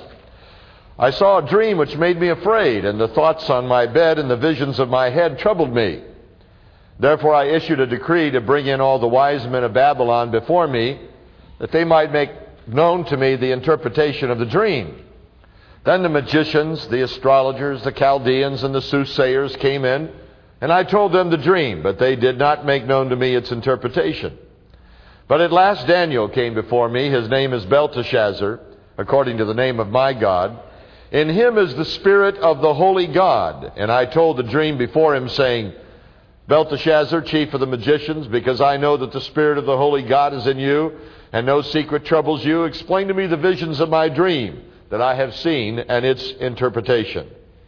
I saw a dream which made me afraid, and the thoughts on my bed and the visions of my head troubled me. Therefore I issued a decree to bring in all the wise men of Babylon before me, that they might make known to me the interpretation of the dream. Then the magicians, the astrologers, the Chaldeans, and the soothsayers came in, and I told them the dream, but they did not make known to me its interpretation. But at last Daniel came before me. His name is Belteshazzar, according to the name of my God. In him is the spirit of the holy God. And I told the dream before him, saying, Belteshazzar, chief of the magicians, because I know that the spirit of the holy God is in you, and no secret troubles you, explain to me the visions of my dream that I have seen and its interpretation.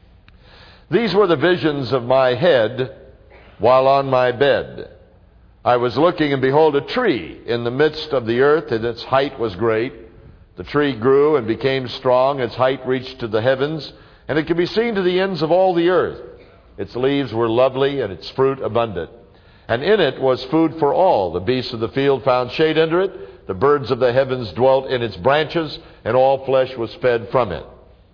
These were the visions of my head while on my bed. I was looking, and behold, a tree in the midst of the earth, and its height was great. The tree grew and became strong. Its height reached to the heavens, and it could be seen to the ends of all the earth. Its leaves were lovely, and its fruit abundant. And in it was food for all. The beasts of the field found shade under it. The birds of the heavens dwelt in its branches, and all flesh was fed from it.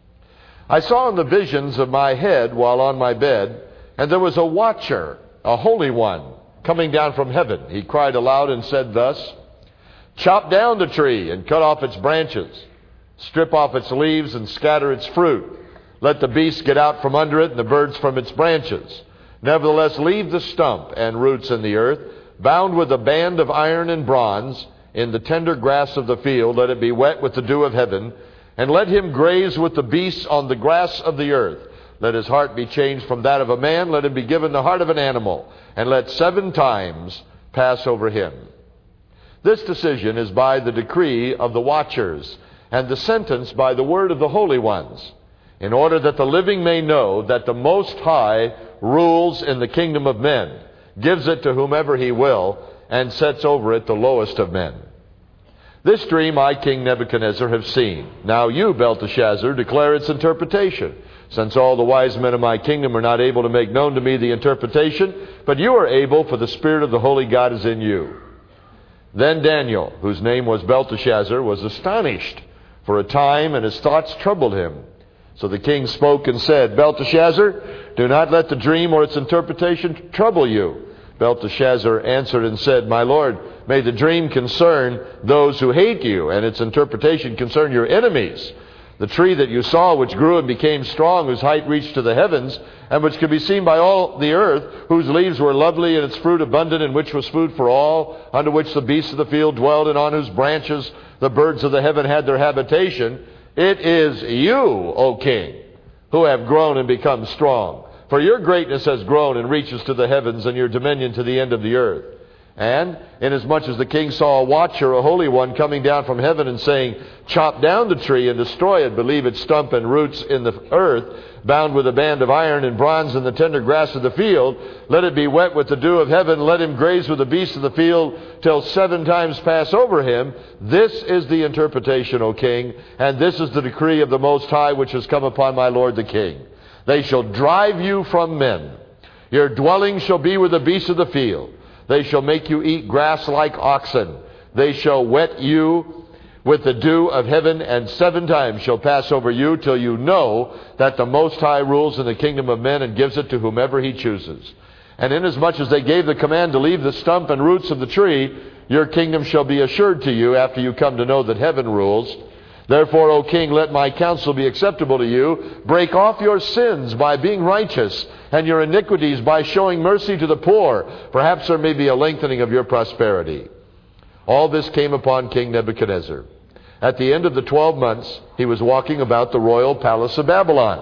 I saw in the visions of my head while on my bed, and there was a watcher, a holy one, coming down from heaven. He cried aloud and said thus, Chop down the tree and cut off its branches. Strip off its leaves and scatter its fruit. Let the beasts get out from under it and the birds from its branches. Nevertheless, leave the stump and roots in the earth, bound with a band of iron and bronze, in the tender grass of the field. Let it be wet with the dew of heaven, and let him graze with the beasts on the grass of the earth. Let his heart be changed from that of a man. Let him be given the heart of an animal, and let seven times pass over him. This decision is by the decree of the watchers, and the sentence by the word of the holy ones, in order that the living may know that the Most High rules in the kingdom of men, gives it to whomever he will, and sets over it the lowest of men. This dream I, King Nebuchadnezzar, have seen. Now you, Belteshazzar, declare its interpretation. since all the wise men of my kingdom are not able to make known to me the interpretation, but you are able, for the Spirit of the Holy God is in you." Then Daniel, whose name was Belteshazzar, was astonished for a time, and his thoughts troubled him. So the king spoke and said, "Belteshazzar, do not let the dream or its interpretation trouble you." Belteshazzar answered and said, "My lord, may the dream concern those who hate you, and its interpretation concern your enemies. The tree that you saw, which grew and became strong, whose height reached to the heavens, and which could be seen by all the earth, whose leaves were lovely and its fruit abundant, and which was food for all, under which the beasts of the field dwelled, and on whose branches the birds of the heaven had their habitation. It is you, O king, who have grown and become strong. For your greatness has grown and reaches to the heavens, and your dominion to the end of the earth. And inasmuch as the king saw a watcher, a holy one, coming down from heaven and saying, 'Chop down the tree and destroy it, but leave its stump and roots in the earth, bound with a band of iron and bronze in the tender grass of the field. Let it be wet with the dew of heaven. Let him graze with the beasts of the field till seven times pass over him.' This is the interpretation, O king, and this is the decree of the Most High which has come upon my lord the king. They shall drive you from men. Your dwelling shall be with the beasts of the field. They shall make you eat grass like oxen. They shall wet you with the dew of heaven, and seven times shall pass over you, till you know that the Most High rules in the kingdom of men and gives it to whomever he chooses. And inasmuch as they gave the command to leave the stump and roots of the tree, your kingdom shall be assured to you after you come to know that heaven rules. Therefore, O king, let my counsel be acceptable to you. Break off your sins by being righteous, and your iniquities by showing mercy to the poor. Perhaps there may be a lengthening of your prosperity." All this came upon King Nebuchadnezzar. At the end of the twelve months, he was walking about the royal palace of Babylon.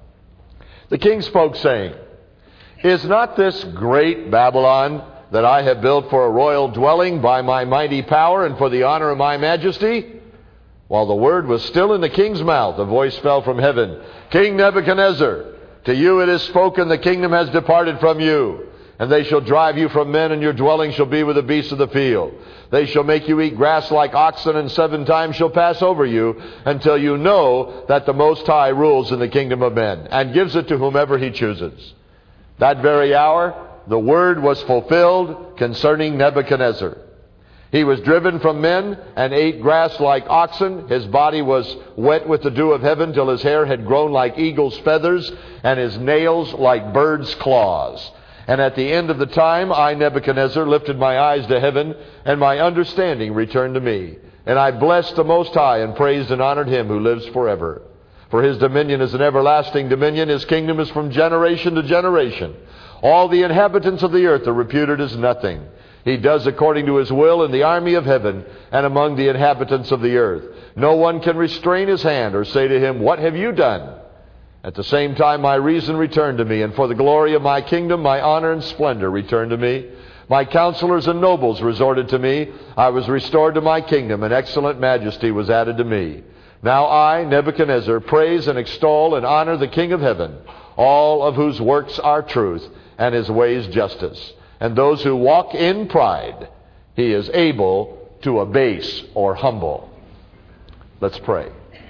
The king spoke, saying, "Is not this great Babylon that I have built for a royal dwelling by my mighty power and for the honor of my majesty?" While the word was still in the king's mouth, a voice fell from heaven, "King Nebuchadnezzar, to you it is spoken, the kingdom has departed from you. And they shall drive you from men, and your dwelling shall be with the beasts of the field. They shall make you eat grass like oxen, and seven times shall pass over you, until you know that the Most High rules in the kingdom of men, and gives it to whomever he chooses." That very hour, the word was fulfilled concerning Nebuchadnezzar. He was driven from men and ate grass like oxen. His body was wet with the dew of heaven till his hair had grown like eagle's feathers and his nails like bird's claws. And at the end of the time, I, Nebuchadnezzar, lifted my eyes to heaven, and my understanding returned to me. And I blessed the Most High and praised and honored him who lives forever. For his dominion is an everlasting dominion. His kingdom is from generation to generation. All the inhabitants of the earth are reputed as nothing. He does according to his will in the army of heaven and among the inhabitants of the earth. No one can restrain his hand or say to him, "What have you done?" At the same time my reason returned to me, and for the glory of my kingdom my honor and splendor returned to me. My counselors and nobles resorted to me. I was restored to my kingdom, and excellent majesty was added to me. Now I, Nebuchadnezzar, praise and extol and honor the King of heaven, all of whose works are truth and his ways justice. And those who walk in pride, he is able to abase or humble. Let's pray.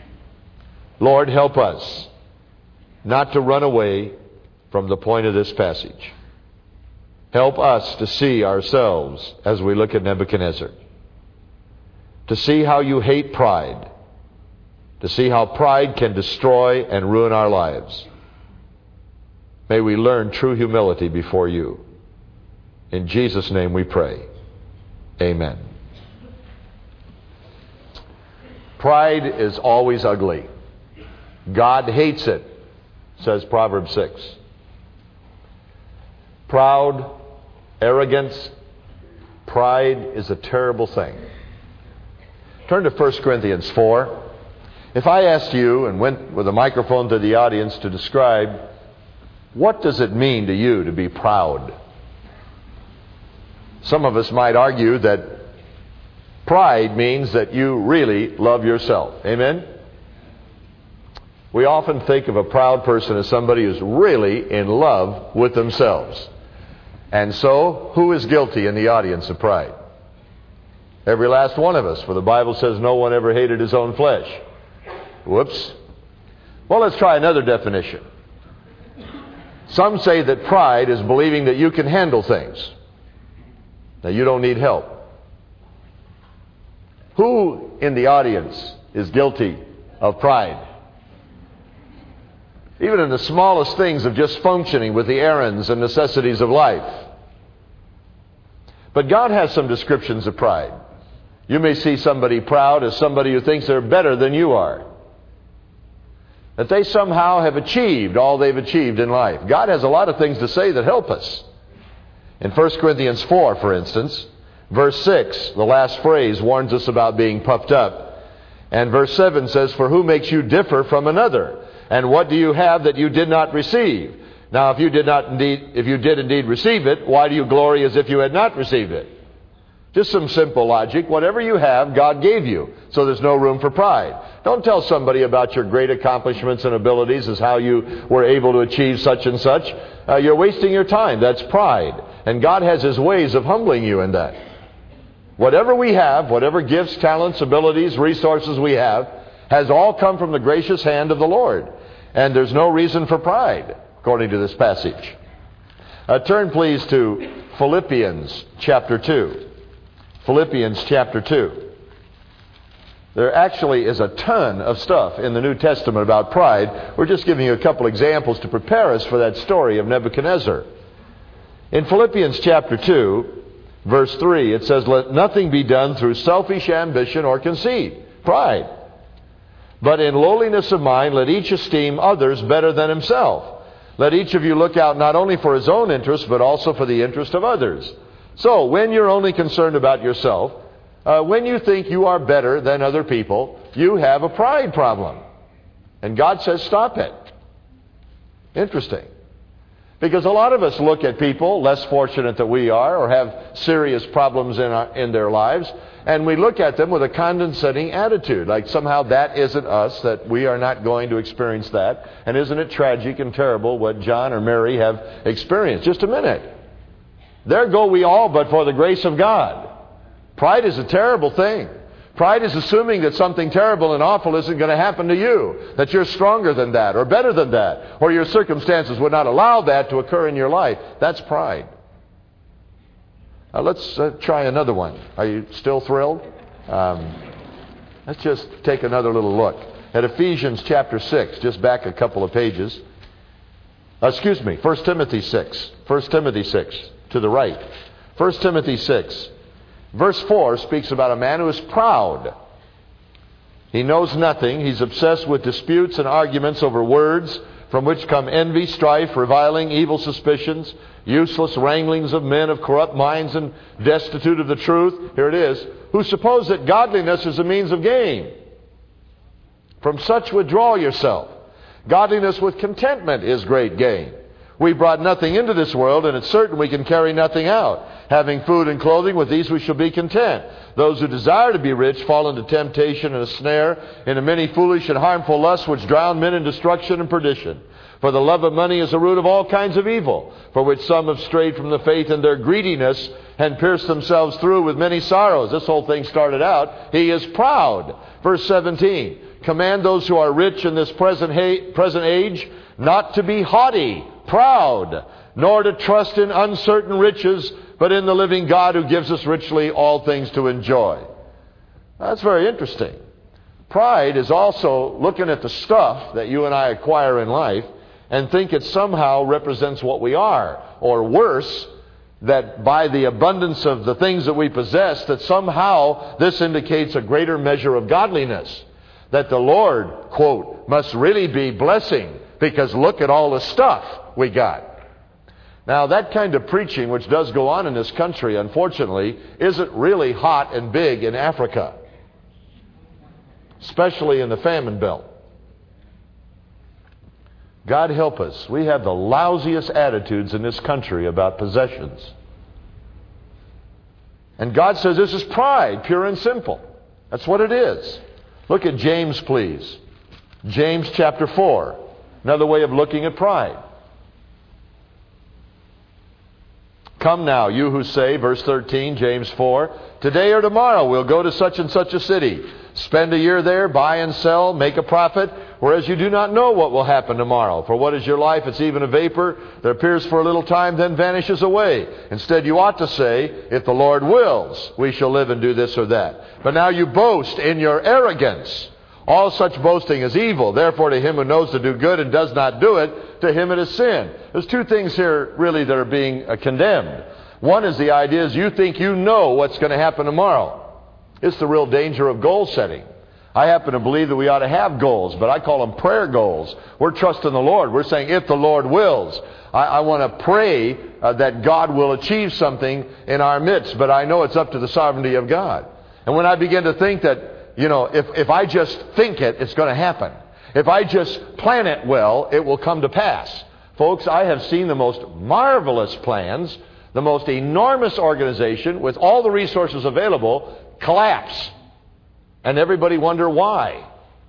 Lord, help us not to run away from the point of this passage. Help us to see ourselves as we look at Nebuchadnezzar. To see how you hate pride. To see how pride can destroy and ruin our lives. May we learn true humility before you. In Jesus' name we pray. Amen. Pride is always ugly. God hates it, says Proverbs six. Proud, arrogance, pride is a terrible thing. Turn to First Corinthians four. If I asked you and went with a microphone to the audience to describe, what does it mean to you to be proud? Some of us might argue that pride means that you really love yourself. Amen? We often think of a proud person as somebody who's really in love with themselves. And so, who is guilty in the audience of pride? Every last one of us, for the Bible says no one ever hated his own flesh. Whoops. Well, let's try another definition. Some say that pride is believing that you can handle things, that you don't need help. Who in the audience is guilty of pride? Even in the smallest things of just functioning with the errands and necessities of life. But God has some descriptions of pride. You may see somebody proud as somebody who thinks they're better than you are. That they somehow have achieved all they've achieved in life. God has a lot of things to say that help us. In First Corinthians four, for instance, verse six, the last phrase, warns us about being puffed up. And verse seven says, "For who makes you differ from another? And what do you have that you did not receive? Now, if you did not indeed, if you did indeed receive it, why do you glory as if you had not received it?" Just some simple logic. Whatever you have, God gave you. So there's no room for pride. Don't tell somebody about your great accomplishments and abilities as how you were able to achieve such and such. Uh, you're wasting your time. That's pride. And God has His ways of humbling you in that. Whatever we have, whatever gifts, talents, abilities, resources we have, has all come from the gracious hand of the Lord. And there's no reason for pride, according to this passage. Uh, turn please to Philippians chapter two. Philippians chapter two. There actually is a ton of stuff in the New Testament about pride. We're just giving you a couple examples to prepare us for that story of Nebuchadnezzar. In Philippians chapter two, verse three, it says, "Let nothing be done through selfish ambition or conceit," pride. "But in lowliness of mind, let each esteem others better than himself. Let each of you look out not only for his own interest, but also for the interest of others." So, when you're only concerned about yourself, uh, when you think you are better than other people, you have a pride problem. And God says, stop it. Interesting. Because a lot of us look at people less fortunate than we are, or have serious problems in, our, in their lives, and we look at them with a condescending attitude, like somehow that isn't us, that we are not going to experience that. And isn't it tragic and terrible what John or Mary have experienced? Just a minute. There go we all but for the grace of God. Pride is a terrible thing. Pride is assuming that something terrible and awful isn't going to happen to you, that you're stronger than that or better than that, or your circumstances would not allow that to occur in your life. That's pride. Now let's uh, try another one. Are you still thrilled? Um, let's just take another little look at Ephesians chapter six, just back a couple of pages. Uh, excuse me, First Timothy six. First Timothy six. To the right. First Timothy six. Verse four speaks about a man who is proud. He knows nothing. He's obsessed with disputes and arguments over words, from which come envy, strife, reviling, evil suspicions, useless wranglings of men of corrupt minds and destitute of the truth. Here it is. Who suppose that godliness is a means of gain. From such withdraw yourself. Godliness with contentment is great gain. We brought nothing into this world, and it's certain we can carry nothing out. Having food and clothing, with these we shall be content. Those who desire to be rich fall into temptation and a snare, into many foolish and harmful lusts which drown men in destruction and perdition. For the love of money is the root of all kinds of evil, for which some have strayed from the faith in their greediness and pierced themselves through with many sorrows. This whole thing started out, he is proud. Verse seventeen, command those who are rich in this present, ha- present age not to be haughty, proud, nor to trust in uncertain riches, but in the living God who gives us richly all things to enjoy. That's very interesting. Pride is also looking at the stuff that you and I acquire in life and think it somehow represents what we are. Or worse, that by the abundance of the things that we possess, that somehow this indicates a greater measure of godliness. That the Lord, quote, must really be blessing, because look at all the stuff we got. Now, that kind of preaching, which does go on in this country, unfortunately, isn't really hot and big in Africa, especially in the famine belt. God help us. We have the lousiest attitudes in this country about possessions. And God says this is pride, pure and simple. That's what it is. Look at James, please. James chapter four. Another way of looking at pride. Come now, you who say, verse thirteen, James four, today or tomorrow we'll go to such and such a city, spend a year there, buy and sell, make a profit, whereas you do not know what will happen tomorrow. For what is your life? It's even a vapor that appears for a little time, then vanishes away. Instead, you ought to say, if the Lord wills, we shall live and do this or that. But now you boast in your arrogance. All such boasting is evil. Therefore, to him who knows to do good and does not do it, to him it is sin. There's two things here really that are being uh, condemned. One is the idea is you think you know what's going to happen tomorrow. It's the real danger of goal setting. I happen to believe that we ought to have goals, but I call them prayer goals. We're trusting the Lord. We're saying, if the Lord wills, I, I want to pray uh, that God will achieve something in our midst, but I know it's up to the sovereignty of God. And when I begin to think that, you know, if, if I just think it, it's going to happen. If I just plan it well, it will come to pass. Folks, I have seen the most marvelous plans, the most enormous organization with all the resources available collapse. And everybody wonder why.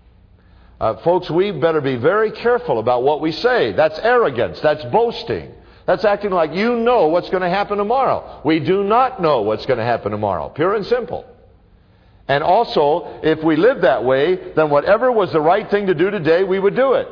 Uh, folks, we better be very careful about what we say. That's arrogance. That's boasting. That's acting like you know what's going to happen tomorrow. We do not know what's going to happen tomorrow. Pure and simple. And also, if we live that way, then whatever was the right thing to do today, we would do it.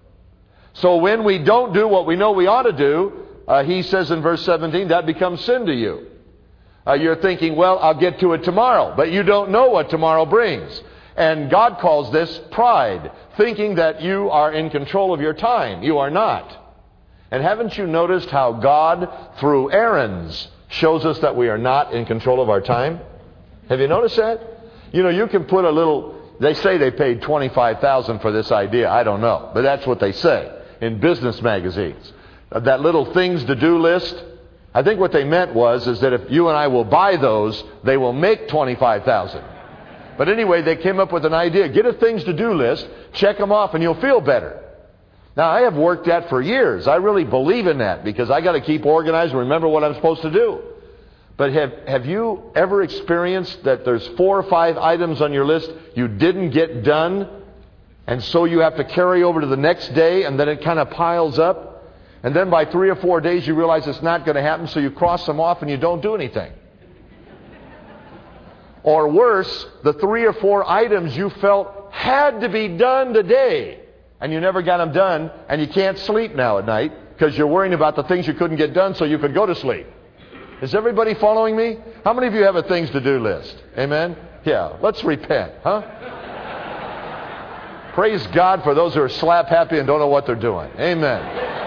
So when we don't do what we know we ought to do, uh, he says in verse seventeen, that becomes sin to you. Uh, you're thinking, well, I'll get to it tomorrow. But you don't know what tomorrow brings. And God calls this pride, thinking that you are in control of your time. You are not. And haven't you noticed how God, through errands, shows us that we are not in control of our time? Have you noticed that? You know, you can put a little, they say they paid twenty-five thousand dollars for this idea. I don't know. But that's what they say in business magazines. That little things to do list. I think what they meant was is that if you and I will buy those, they will make twenty-five thousand dollars. But anyway, they came up with an idea. Get a things to do list, check them off, and you'll feel better. Now, I have worked that for years. I really believe in that because I got to keep organized and remember what I'm supposed to do. But have, have you ever experienced that there's four or five items on your list you didn't get done, and so you have to carry over to the next day, and then it kind of piles up? And then by three or four days you realize it's not going to happen, so you cross them off and you don't do anything. Or worse, the three or four items you felt had to be done today, and you never got them done, and you can't sleep now at night because you're worrying about the things you couldn't get done so you could go to sleep. Is everybody following me? How many of you have a things to do list? Amen? Yeah, let's repent, huh? Praise God for those who are slap happy and don't know what they're doing. Amen.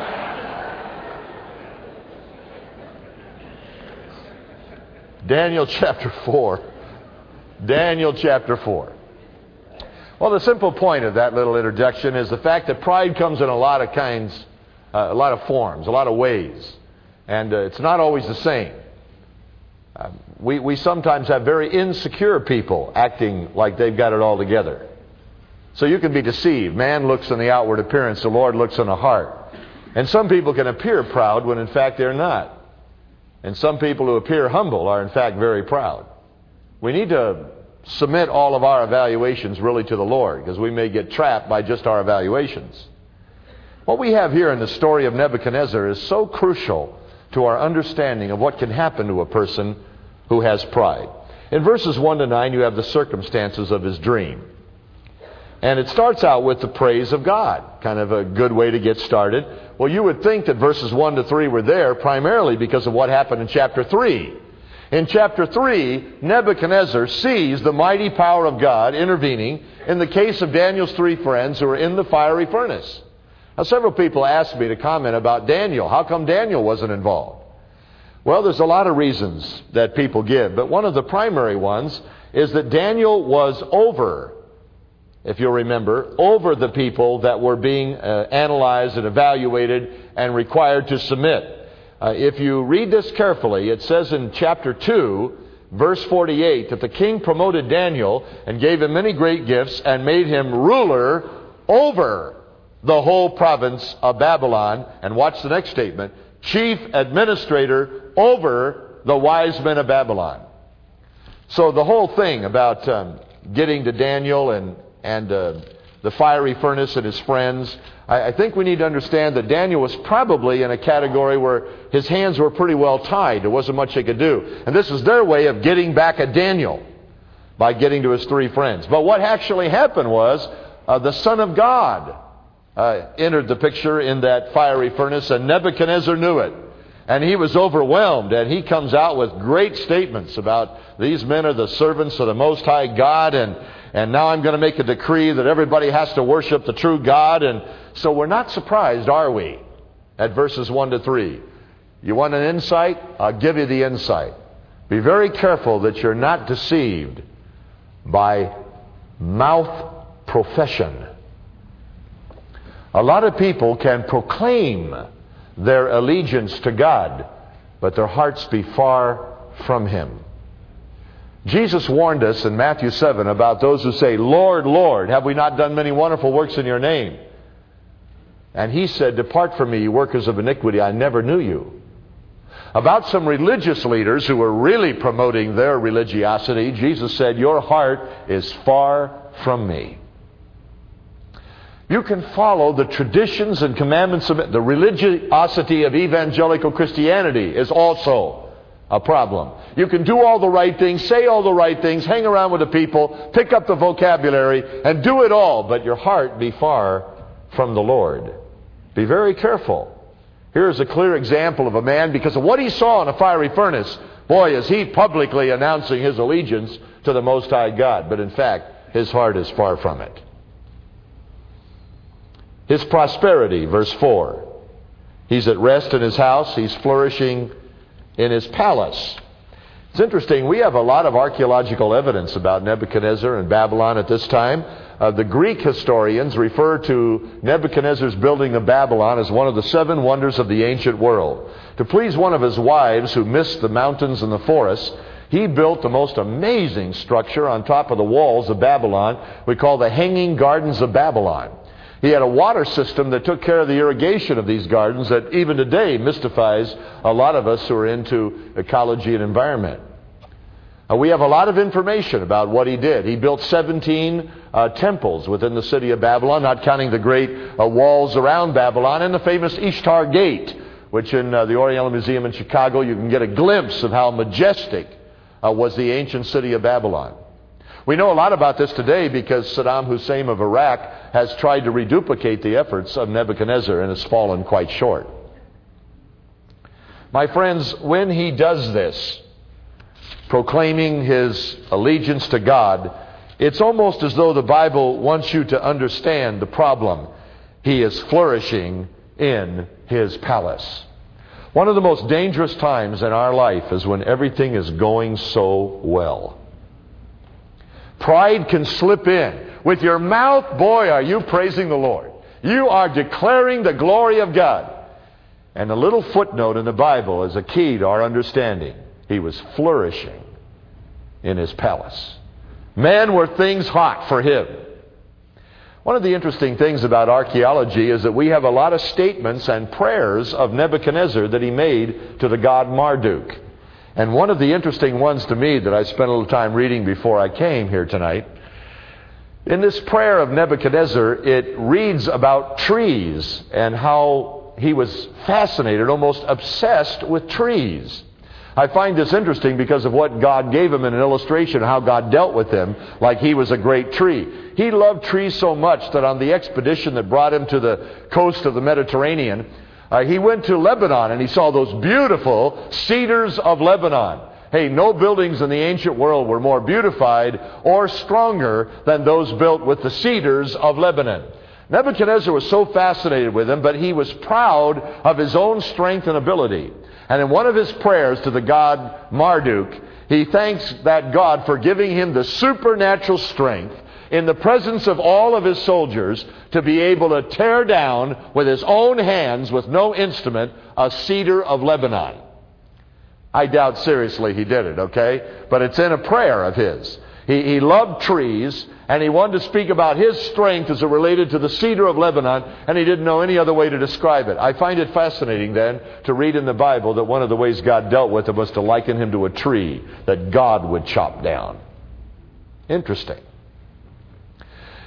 Daniel chapter four. Daniel chapter four. Well, the simple point of that little introduction is the fact that pride comes in a lot of kinds, uh, a lot of forms, a lot of ways. And uh, it's not always the same. Uh, we, we sometimes have very insecure people acting like they've got it all together. So you can be deceived. Man looks on the outward appearance. The Lord looks on the heart. And some people can appear proud when in fact they're not. And some people who appear humble are in fact very proud. We need to submit all of our evaluations really to the Lord, because we may get trapped by just our evaluations. What we have here in the story of Nebuchadnezzar is so crucial to our understanding of what can happen to a person who has pride. In verses one to nine, you have the circumstances of his dream. And it starts out with the praise of God. Kind of a good way to get started. Well, you would think that verses one to three were there primarily because of what happened in chapter three. In chapter three, Nebuchadnezzar sees the mighty power of God intervening in the case of Daniel's three friends who are in the fiery furnace. Now, several people asked me to comment about Daniel. How come Daniel wasn't involved? Well, there's a lot of reasons that people give, but one of the primary ones is that Daniel was over, if you'll remember, over the people that were being uh, analyzed and evaluated and required to submit. Uh, if you read this carefully, it says in chapter two, verse forty-eight, that the king promoted Daniel and gave him many great gifts and made him ruler over the whole province of Babylon. And watch the next statement, chief administrator over the wise men of Babylon. So the whole thing about um, getting to Daniel and, and uh, the fiery furnace and his friends. I, I think we need to understand that Daniel was probably in a category where his hands were pretty well tied. There wasn't much they could do. And this is their way of getting back at Daniel, by getting to his three friends. But what actually happened was uh, the Son of God uh, entered the picture in that fiery furnace, and Nebuchadnezzar knew it. And he was overwhelmed, and he comes out with great statements about these men are the servants of the Most High God, and, and now I'm going to make a decree that everybody has to worship the true God. And so we're not surprised, are we, at verses one to three. You want an insight? I'll give you the insight. Be very careful that you're not deceived by mouth profession. A lot of people can proclaim their allegiance to God, but their hearts be far from Him. Jesus warned us in Matthew seven about those who say, Lord, Lord, have we not done many wonderful works in your name? And He said, depart from me, you workers of iniquity, I never knew you. About some religious leaders who were really promoting their religiosity, Jesus said, your heart is far from me. You can follow the traditions and commandments of it. The religiosity of evangelical Christianity is also a problem. You can do all the right things, say all the right things, hang around with the people, pick up the vocabulary, and do it all, but your heart be far from the Lord. Be very careful. Here is a clear example of a man, because of what he saw in a fiery furnace. Boy, is he publicly announcing his allegiance to the Most High God, but in fact, his heart is far from it. His prosperity, verse four. He's at rest in his house. He's flourishing in his palace. It's interesting. We have a lot of archaeological evidence about Nebuchadnezzar and Babylon at this time. Uh, the Greek historians refer to Nebuchadnezzar's building of Babylon as one of the seven wonders of the ancient world. To please one of his wives who missed the mountains and the forests, he built the most amazing structure on top of the walls of Babylon we call the Hanging Gardens of Babylon. He had a water system that took care of the irrigation of these gardens that even today mystifies a lot of us who are into ecology and environment. Uh, we have a lot of information about what he did. He built seventeen uh, temples within the city of Babylon, not counting the great uh, walls around Babylon, and the famous Ishtar Gate, which in uh, the Oriental Museum in Chicago you can get a glimpse of how majestic uh, was the ancient city of Babylon. We know a lot about this today because Saddam Hussein of Iraq has tried to reduplicate the efforts of Nebuchadnezzar and has fallen quite short. My friends, when he does this, proclaiming his allegiance to God, it's almost as though the Bible wants you to understand the problem. He is flourishing in his palace. One of the most dangerous times in our life is when everything is going so well. Pride can slip in. With your mouth, boy, are you praising the Lord. You are declaring the glory of God. And a little footnote in the Bible is a key to our understanding. He was flourishing in his palace. Man, were things hot for him. One of the interesting things about archaeology is that we have a lot of statements and prayers of Nebuchadnezzar that he made to the god Marduk. And one of the interesting ones to me that I spent a little time reading before I came here tonight, in this prayer of Nebuchadnezzar, it reads about trees and how he was fascinated, almost obsessed with trees. I find this interesting because of what God gave him in an illustration of how God dealt with him, like he was a great tree. He loved trees so much that on the expedition that brought him to the coast of the Mediterranean, Uh, he went to Lebanon and he saw those beautiful cedars of Lebanon. Hey, no buildings in the ancient world were more beautified or stronger than those built with the cedars of Lebanon. Nebuchadnezzar was so fascinated with them, but he was proud of his own strength and ability. And in one of his prayers to the god Marduk, he thanks that God for giving him the supernatural strength in the presence of all of his soldiers to be able to tear down with his own hands, with no instrument, a cedar of Lebanon. I doubt seriously he did it, okay? But it's in a prayer of his. He, he loved trees, and he wanted to speak about his strength as it related to the cedar of Lebanon, and he didn't know any other way to describe it. I find it fascinating then to read in the Bible that one of the ways God dealt with him was to liken him to a tree that God would chop down. Interesting.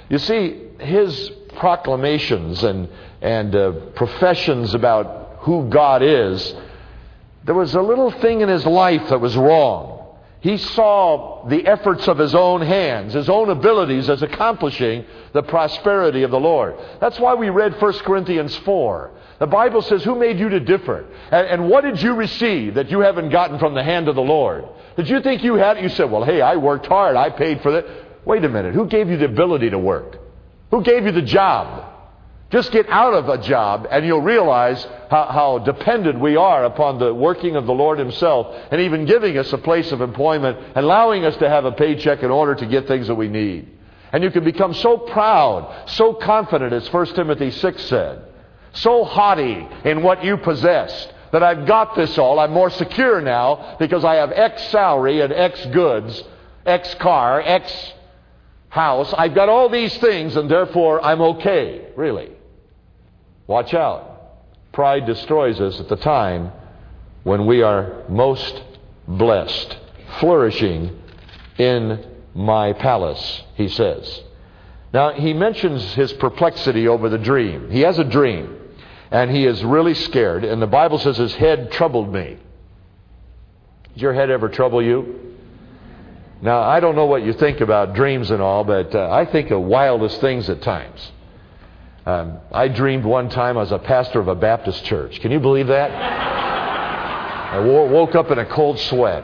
You see, his proclamations and, and uh, professions about who God is, there was a little thing in his life that was wrong. He saw the efforts of his own hands, his own abilities as accomplishing the prosperity of the Lord. That's why we read First Corinthians four. The Bible says, who made you to differ? And, and what did you receive that you haven't gotten from the hand of the Lord? Did you think you had it? You said, well, hey, I worked hard. I paid for that. Wait a minute. Who gave you the ability to work? Who gave you the job? Just get out of a job and you'll realize how, how dependent we are upon the working of the Lord Himself, and even giving us a place of employment, allowing us to have a paycheck in order to get things that we need. And you can become so proud, so confident, as First Timothy six said, so haughty in what you possessed, that I've got this all. I'm more secure now because I have X salary and X goods, X car, X house. I've got all these things and therefore I'm okay. Really. Watch out. Pride destroys us at the time when we are most blessed, flourishing in my palace, he says. Now, he mentions his perplexity over the dream. He has a dream, and he is really scared, and the Bible says his head troubled me. Did your head ever trouble you? Now, I don't know what you think about dreams and all, but uh, I think of wildest things at times. Um, I dreamed one time I was a pastor of a Baptist church. Can you believe that? I wo- woke up in a cold sweat.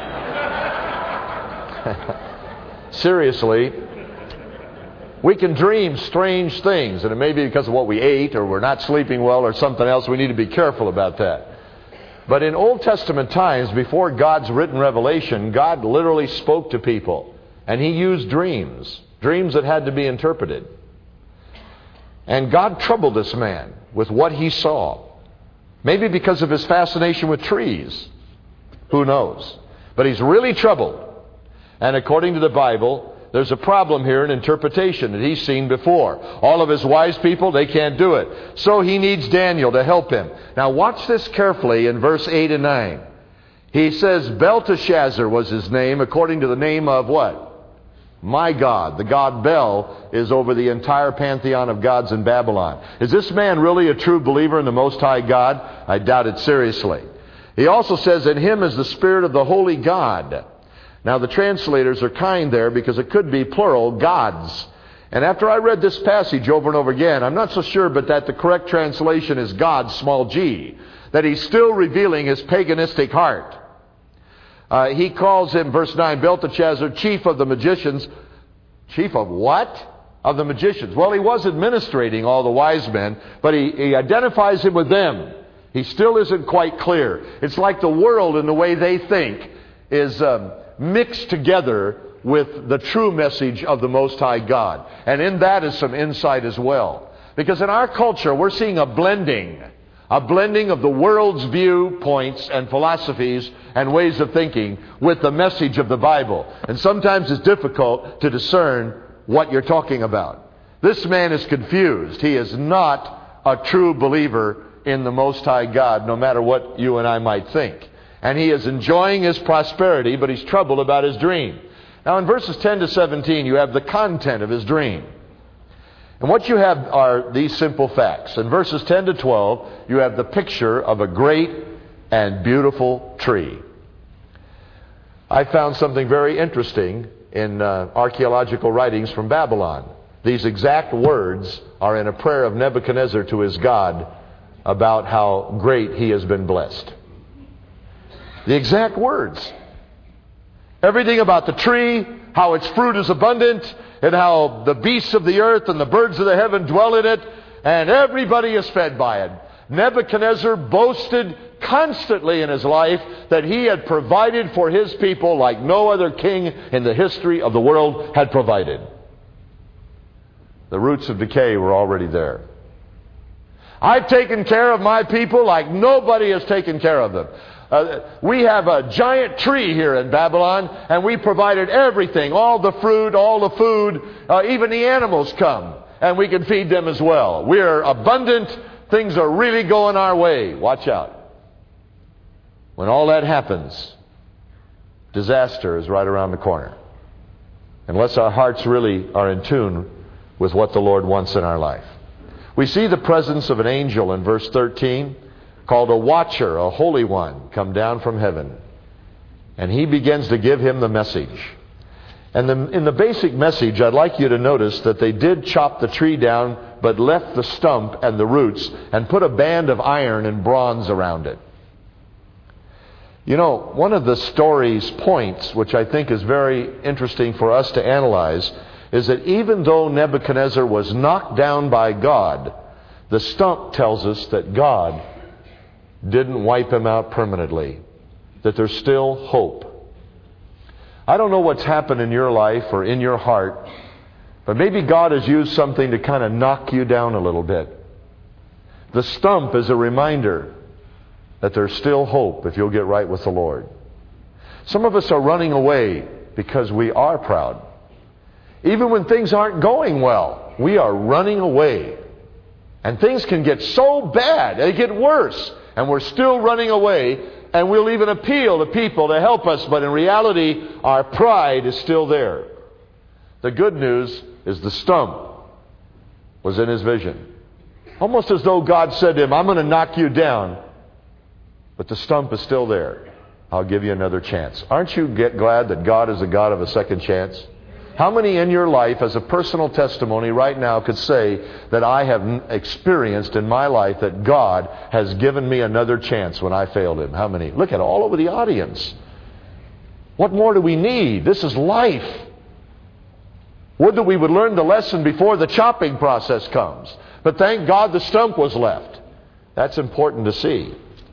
Seriously, we can dream strange things, and it may be because of what we ate, or we're not sleeping well, or something else. We need to be careful about that. But in Old Testament times, before God's written revelation, God literally spoke to people, and He used dreams, dreams that had to be interpreted. And God troubled this man with what he saw. Maybe because of his fascination with trees. Who knows? But he's really troubled. And according to the Bible, there's a problem here in interpretation that he's seen before. All of his wise people, they can't do it. So he needs Daniel to help him. Now watch this carefully in verse eight and nine. He says Belteshazzar was his name, according to the name of what? My God. The god Bel is over the entire pantheon of gods in Babylon. Is this man really a true believer in the Most High God? I doubt it seriously. He also says, in him is the Spirit of the Holy God. Now the translators are kind there because it could be plural, gods. And after I read this passage over and over again, I'm not so sure but that the correct translation is God, small g. That he's still revealing his paganistic heart. Uh, he calls him, verse nine, Belteshazzar, chief of the magicians. Chief of what? Of the magicians. Well, he was administrating all the wise men, but he, he identifies him with them. He still isn't quite clear. It's like the world and the way they think is um, mixed together with the true message of the Most High God. And in that is some insight as well. Because in our culture, we're seeing a blending. A blending of the world's viewpoints and philosophies and ways of thinking with the message of the Bible. And sometimes it's difficult to discern what you're talking about. This man is confused. He is not a true believer in the Most High God, no matter what you and I might think. And he is enjoying his prosperity, but he's troubled about his dream. Now in verses ten to seventeen, you have the content of his dream. And what you have are these simple facts. In verses ten to twelve, you have the picture of a great and beautiful tree. I found something very interesting in uh, archaeological writings from Babylon. These exact words are in a prayer of Nebuchadnezzar to his God about how great he has been blessed. The exact words. Everything about the tree, how its fruit is abundant, and how the beasts of the earth and the birds of the heaven dwell in it, and everybody is fed by it. Nebuchadnezzar boasted constantly in his life that he had provided for his people like no other king in the history of the world had provided. The roots of decay were already there. I've taken care of my people like nobody has taken care of them. Uh, we have a giant tree here in Babylon, and we provided everything, all the fruit, all the food, uh, even the animals come, and we can feed them as well. We're abundant. Things are really going our way. Watch out. When all that happens, disaster is right around the corner. Unless our hearts really are in tune with what the Lord wants in our life. We see the presence of an angel in verse thirteen, called a watcher, a holy one, come down from heaven. And he begins to give him the message. And the, in the basic message, I'd like you to notice that they did chop the tree down, but left the stump and the roots and put a band of iron and bronze around it. You know, one of the story's points, which I think is very interesting for us to analyze, is that even though Nebuchadnezzar was knocked down by God, the stump tells us that God didn't wipe him out permanently, that there's still hope. I don't know what's happened in your life or in your heart, but maybe God has used something to kind of knock you down a little bit. The stump is a reminder that there's still hope if you'll get right with the Lord. Some of us are running away because we are proud. Even when things aren't going well, we are running away. And things can get so bad, they get worse, and we're still running away, and we'll even appeal to people to help us, but in reality, our pride is still there. The good news is the stump was in his vision. Almost as though God said to him, I'm going to knock you down, but the stump is still there. I'll give you another chance. Aren't you get glad that God is a God of a second chance? How many in your life, as a personal testimony right now, could say that I have experienced in my life that God has given me another chance when I failed Him? How many? Look at all over the audience. What more do we need? This is life. Would that we would learn the lesson before the chopping process comes. But thank God the stump was left. That's important to see.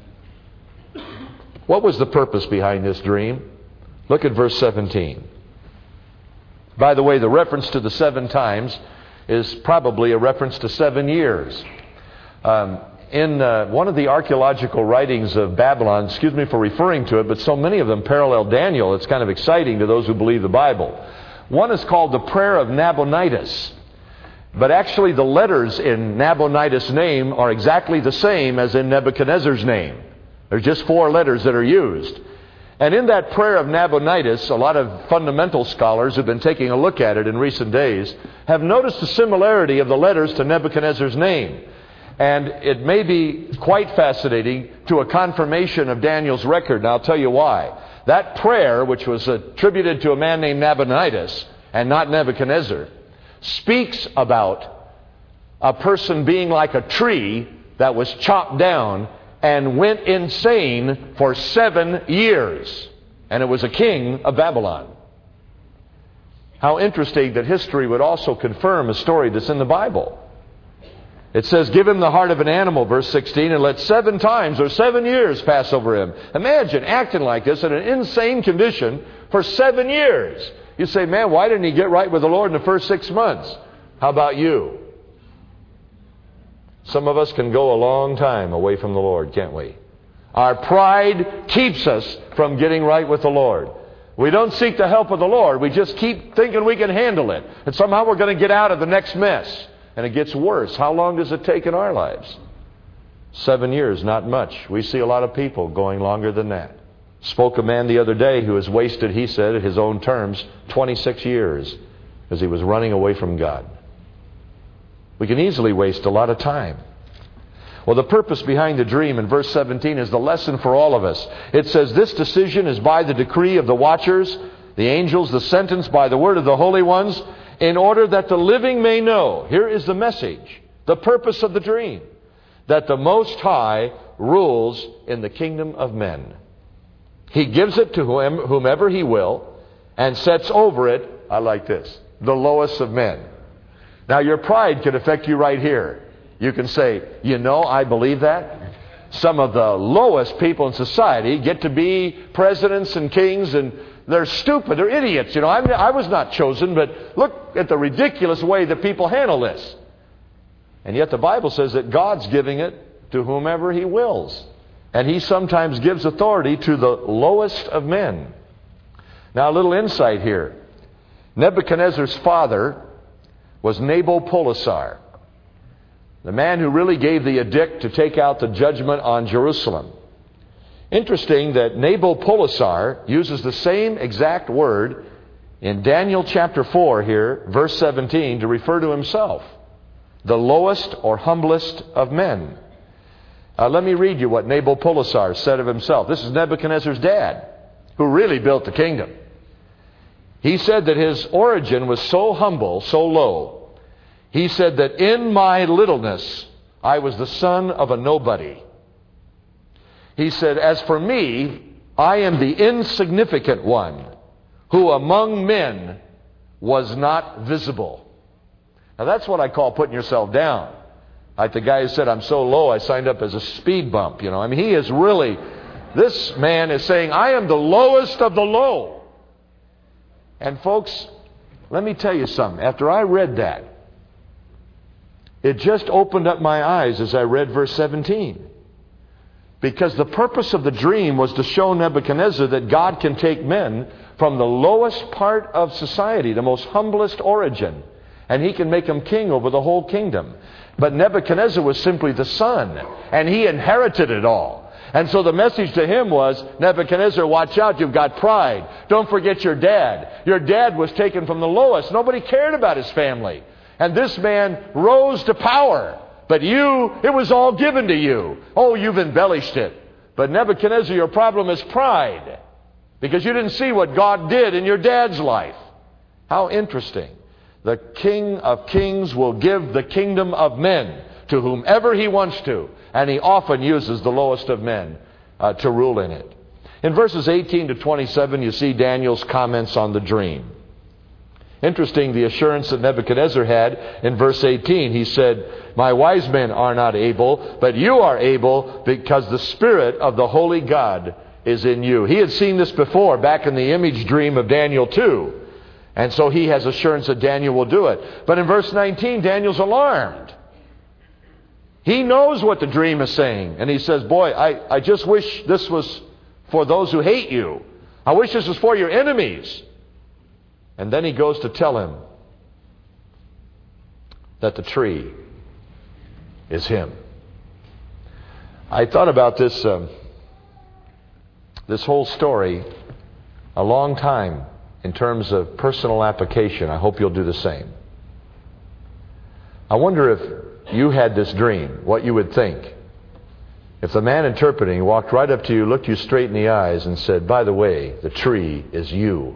What was the purpose behind this dream? Look at verse seventeen. By the way, the reference to the seven times is probably a reference to seven years. Um, in uh, one of the archaeological writings of Babylon, excuse me for referring to it, but so many of them parallel Daniel, it's kind of exciting to those who believe the Bible. One is called the Prayer of Nabonidus. But actually the letters in Nabonidus' name are exactly the same as in Nebuchadnezzar's name. There's just four letters that are used. And in that prayer of Nabonidus, a lot of fundamental scholars who've been taking a look at it in recent days have noticed the similarity of the letters to Nebuchadnezzar's name. And it may be quite fascinating to a confirmation of Daniel's record, and I'll tell you why. That prayer, which was attributed to a man named Nabonidus and not Nebuchadnezzar, speaks about a person being like a tree that was chopped down and went insane for seven years. And it was a king of Babylon. How interesting that history would also confirm a story that's in the Bible. It says, give him the heart of an animal, verse sixteen, and let seven times or seven years pass over him. Imagine acting like this in an insane condition for seven years. You say, man, why didn't he get right with the Lord in the first six months? How about you? Some of us can go a long time away from the Lord, can't we? Our pride keeps us from getting right with the Lord. We don't seek the help of the Lord. We just keep thinking we can handle it. And somehow we're going to get out of the next mess. And it gets worse. How long does it take in our lives? Seven years, not much. We see a lot of people going longer than that. Spoke a man the other day who has wasted, he said, at his own terms, twenty-six years as he was running away from God. We can easily waste a lot of time. Well, the purpose behind the dream in verse seventeen is the lesson for all of us. It says, this decision is by the decree of the watchers, the angels, the sentence by the word of the holy ones, in order that the living may know. Here is the message, the purpose of the dream, that the Most High rules in the kingdom of men. He gives it to whomever He will and sets over it, I like this, the lowest of men. Now your pride can affect you right here. You can say, you know, I believe that. Some of the lowest people in society get to be presidents and kings, and they're stupid, they're idiots. You know, I'm, I was not chosen, but look at the ridiculous way that people handle this. And yet the Bible says that God's giving it to whomever He wills. And He sometimes gives authority to the lowest of men. Now a little insight here. Nebuchadnezzar's father was Nabopolassar, the man who really gave the edict to take out the judgment on Jerusalem. Interesting that Nabopolassar uses the same exact word in Daniel chapter four here, verse seventeen, to refer to himself, the lowest or humblest of men. Uh, let me read you what Nabopolassar said of himself. This is Nebuchadnezzar's dad, who really built the kingdom. He said that his origin was so humble, so low. He said that in my littleness, I was the son of a nobody. He said, as for me, I am the insignificant one who among men was not visible. Now that's what I call putting yourself down. Like the guy who said, I'm so low, I signed up as a speed bump. You know, I mean, he is really, this man is saying, I am the lowest of the low. And folks, let me tell you something. After I read that, it just opened up my eyes as I read verse seventeen. Because the purpose of the dream was to show Nebuchadnezzar that God can take men from the lowest part of society, the most humblest origin, and he can make them king over the whole kingdom. But Nebuchadnezzar was simply the son, and he inherited it all. And so the message to him was, Nebuchadnezzar, watch out, you've got pride. Don't forget your dad. Your dad was taken from the lowest. Nobody cared about his family. And this man rose to power. But you, it was all given to you. Oh, you've embellished it. But Nebuchadnezzar, your problem is pride. Because you didn't see what God did in your dad's life. How interesting. The King of Kings will give the kingdom of men to whomever he wants to. And he often uses the lowest of men uh, to rule in it. In verses eighteen to twenty-seven, you see Daniel's comments on the dream. Interesting, the assurance that Nebuchadnezzar had in verse eighteen. He said, my wise men are not able, but you are able because the Spirit of the Holy God is in you. He had seen this before back in the image dream of Daniel two. And so he has assurance that Daniel will do it. But in verse nineteen, Daniel's alarmed. He knows what the dream is saying. And he says, boy, I, I just wish this was for those who hate you. I wish this was for your enemies. And then he goes to tell him that the tree is him. I thought about this, um, this whole story a long time in terms of personal application. I hope you'll do the same. I wonder if you had this dream, what you would think. If the man interpreting walked right up to you, looked you straight in the eyes and said, by the way, the tree is you.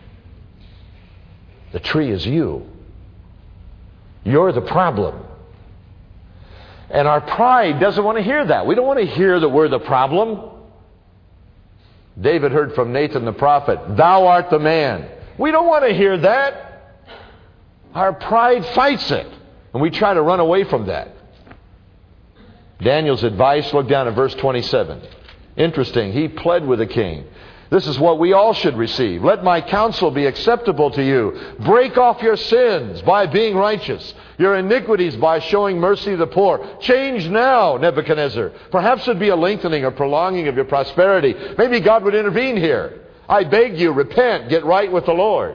The tree is you. You're the problem. And our pride doesn't want to hear that. We don't want to hear that we're the problem. David heard from Nathan the prophet, thou art the man. We don't want to hear that. Our pride fights it. And we try to run away from that. Daniel's advice, look down at verse twenty-seven. Interesting. He pled with the king. This is what we all should receive. Let my counsel be acceptable to you. Break off your sins by being righteous, your iniquities by showing mercy to the poor. Change now, Nebuchadnezzar. Perhaps it'd be a lengthening or prolonging of your prosperity. Maybe God would intervene here. I beg you, repent, get right with the Lord.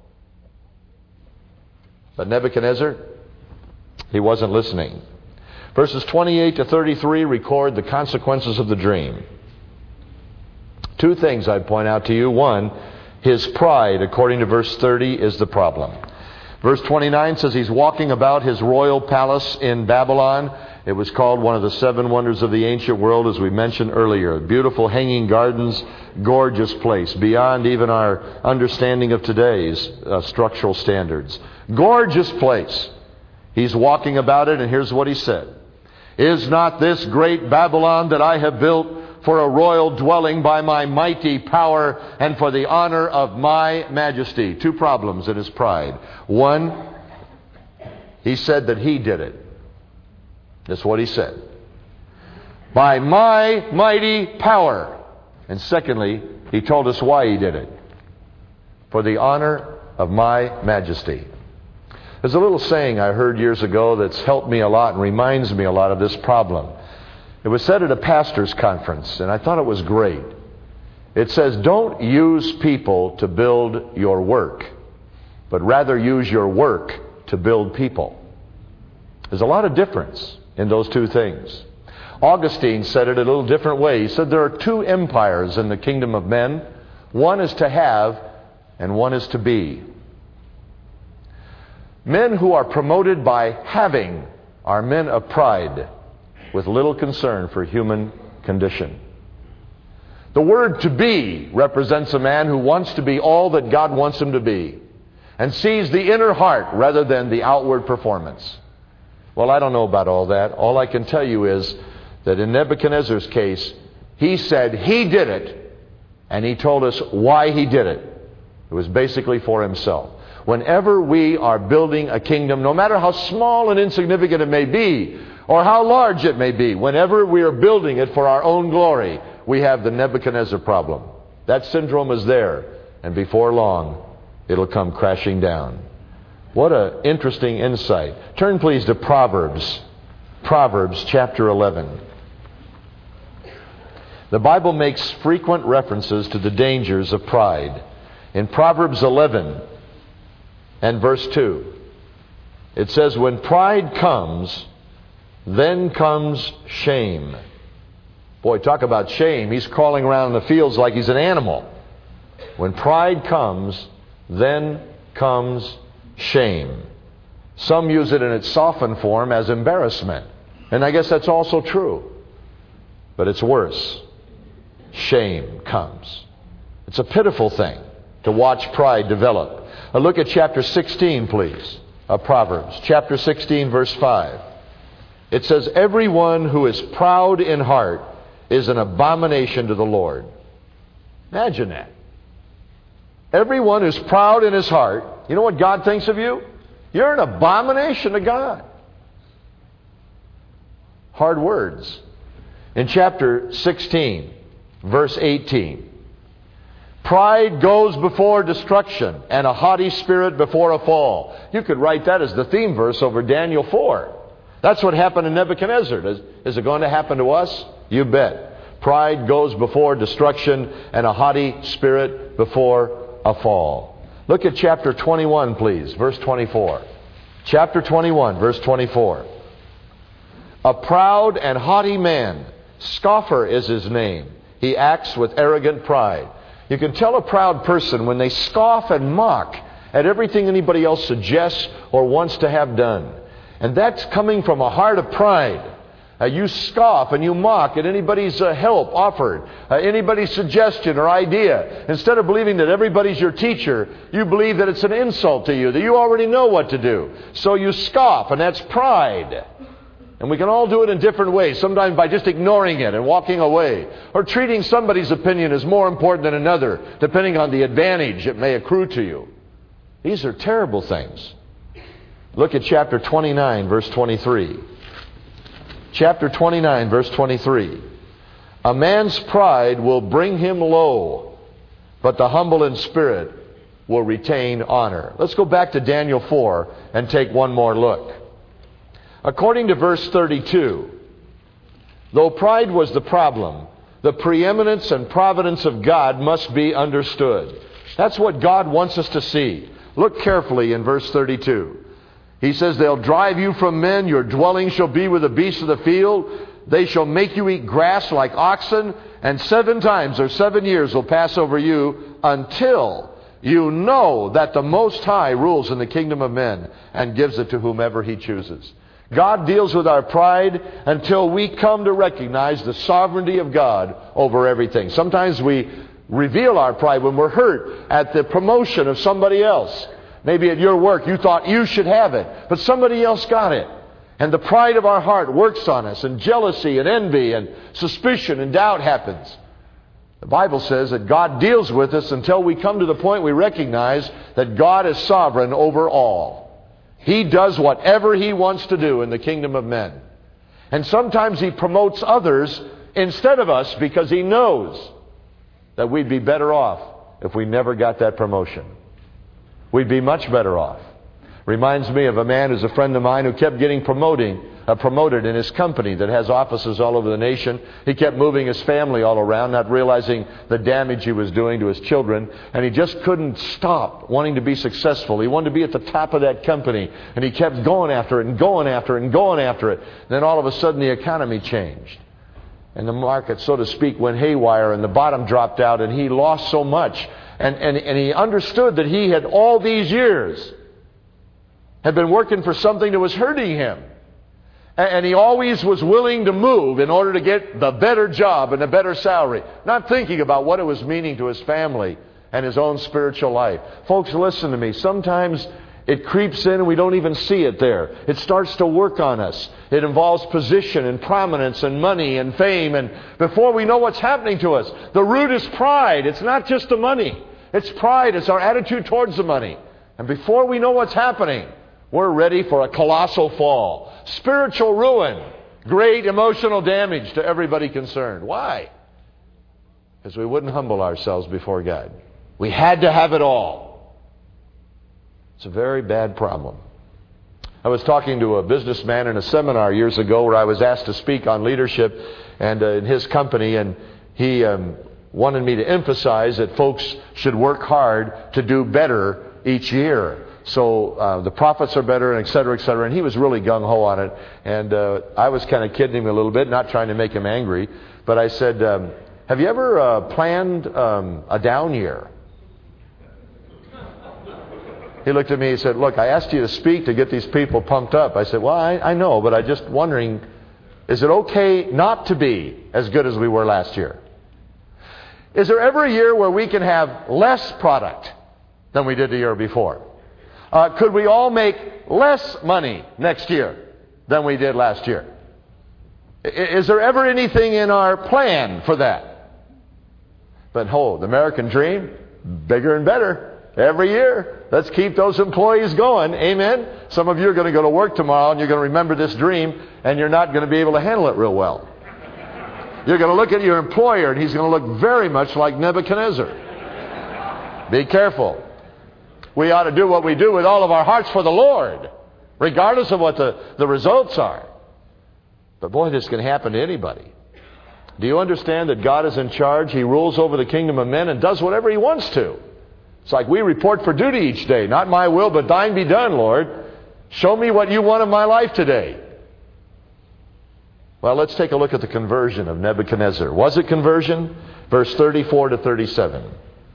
But Nebuchadnezzar, he wasn't listening. Verses twenty-eight to thirty-three record the consequences of the dream. Two things I'd point out to you. One, his pride, according to verse thirty, is the problem. Verse twenty-nine says he's walking about his royal palace in Babylon. It was called one of the seven wonders of the ancient world, as we mentioned earlier. Beautiful hanging gardens, gorgeous place, beyond even our understanding of today's uh, structural standards. Gorgeous place. He's walking about it, and here's what he said. Is not this great Babylon that I have built for a royal dwelling by my mighty power and for the honor of my majesty? Two problems in his pride. One, he said that he did it. That's what he said. By my mighty power. And secondly, he told us why he did it. For the honor of my majesty. There's a little saying I heard years ago that's helped me a lot and reminds me a lot of this problem. It was said at a pastor's conference, and I thought it was great. It says, don't use people to build your work, but rather use your work to build people. There's a lot of difference in those two things. Augustine said it a little different way. He said there are two empires in the kingdom of men. One is to have and one is to be. Men who are promoted by having are men of pride, with little concern for human condition. The word to be represents a man who wants to be all that God wants him to be, and sees the inner heart rather than the outward performance. Well, I don't know about all that. All I can tell you is that in Nebuchadnezzar's case, he said he did it, and he told us why he did it. It was basically for himself. Whenever we are building a kingdom, no matter how small and insignificant it may be, or how large it may be, whenever we are building it for our own glory, we have the Nebuchadnezzar problem. That syndrome is there, and before long, it'll come crashing down. What an interesting insight. Turn please to Proverbs. Proverbs chapter eleven. The Bible makes frequent references to the dangers of pride. In Proverbs eleven and verse two, it says, when pride comes, then comes shame. Boy, talk about shame. He's crawling around in the fields like he's an animal. When pride comes, then comes shame. Some use it in its softened form as embarrassment. And I guess that's also true. But it's worse. Shame comes. It's a pitiful thing to watch pride develop. Now look at chapter sixteen, please, of Proverbs. Chapter sixteen, verse five. It says, everyone who is proud in heart is an abomination to the Lord. Imagine that. Everyone who's proud in his heart, you know what God thinks of you? You're an abomination to God. Hard words. In chapter sixteen, verse eighteen, pride goes before destruction, and a haughty spirit before a fall. You could write that as the theme verse over Daniel four. That's what happened to Nebuchadnezzar. Is, is it going to happen to us? You bet. Pride goes before destruction, and a haughty spirit before a fall. Look at chapter twenty-one, please, verse twenty-four. Chapter twenty-one, verse twenty-four. A proud and haughty man, scoffer is his name. He acts with arrogant pride. You can tell a proud person when they scoff and mock at everything anybody else suggests or wants to have done. And that's coming from a heart of pride. Uh, you scoff and you mock at anybody's uh, help offered, uh, anybody's suggestion or idea. Instead of believing that everybody's your teacher, you believe that it's an insult to you, that you already know what to do. So you scoff, and that's pride. And we can all do it in different ways, sometimes by just ignoring it and walking away, or treating somebody's opinion as more important than another, depending on the advantage it may accrue to you. These are terrible things. Look at chapter twenty-nine, verse twenty-three. Chapter twenty-nine, verse twenty-three. A man's pride will bring him low, but the humble in spirit will retain honor. Let's go back to Daniel four and take one more look. According to verse thirty-two, though pride was the problem, the preeminence and providence of God must be understood. That's what God wants us to see. Look carefully in verse thirty-two. He says, they'll drive you from men, your dwelling shall be with the beasts of the field, they shall make you eat grass like oxen, and seven times or seven years will pass over you until you know that the Most High rules in the kingdom of men and gives it to whomever He chooses. God deals with our pride until we come to recognize the sovereignty of God over everything. Sometimes we reveal our pride when we're hurt at the promotion of somebody else. Maybe at your work you thought you should have it, but somebody else got it. And the pride of our heart works on us, and jealousy and envy and suspicion and doubt happens. The Bible says that God deals with us until we come to the point we recognize that God is sovereign over all. He does whatever He wants to do in the kingdom of men. And sometimes He promotes others instead of us because He knows that we'd be better off if we never got that promotion. We'd be much better off. Reminds me of a man who's a friend of mine who kept getting promoting, uh, promoted in his company that has offices all over the nation. He kept moving his family all around, not realizing the damage he was doing to his children. And he just couldn't stop wanting to be successful. He wanted to be at the top of that company. And he kept going after it and going after it and going after it. Then all of a sudden the economy changed. And the market, so to speak, went haywire and the bottom dropped out and he lost so much. And, and, and he understood that he had all these years had been working for something that was hurting him. And, and he always was willing to move in order to get the better job and the better salary. Not thinking about what it was meaning to his family and his own spiritual life. Folks, listen to me. Sometimes it creeps in and we don't even see it there. It starts to work on us. It involves position and prominence and money and fame. And before we know what's happening to us, the root is pride. It's not just the money. It's pride. It's our attitude towards the money. And before we know what's happening, we're ready for a colossal fall. Spiritual ruin. Great emotional damage to everybody concerned. Why? Because we wouldn't humble ourselves before God. We had to have it all. It's a very bad problem. I was talking to a businessman in a seminar years ago where I was asked to speak on leadership and uh, in his company, and he um, wanted me to emphasize that folks should work hard to do better each year. So uh, the profits are better, and et cetera, et cetera. And he was really gung-ho on it. And uh, I was kind of kidding him a little bit, not trying to make him angry. But I said, um, have you ever uh, planned um, a down year? He looked at me and said, look, I asked you to speak to get these people pumped up. I said, well, I, I know, but I'm just wondering, is it okay not to be as good as we were last year? Is there ever a year where we can have less product than we did the year before? Uh, could we all make less money next year than we did last year? Is there ever anything in our plan for that? But oh, the American dream, bigger and better. Every year. Let's keep those employees going. Amen? Some of you are going to go to work tomorrow and you're going to remember this dream and you're not going to be able to handle it real well. You're going to look at your employer and he's going to look very much like Nebuchadnezzar. Be careful. We ought to do what we do with all of our hearts for the Lord, regardless of what the, the results are. But boy, this can happen to anybody. Do you understand that God is in charge? He rules over the kingdom of men and does whatever He wants to. It's like we report for duty each day. Not my will, but thine be done, Lord. Show me what you want of my life today. Well, let's take a look at the conversion of Nebuchadnezzar. Was it conversion? Verse thirty-four to thirty-seven.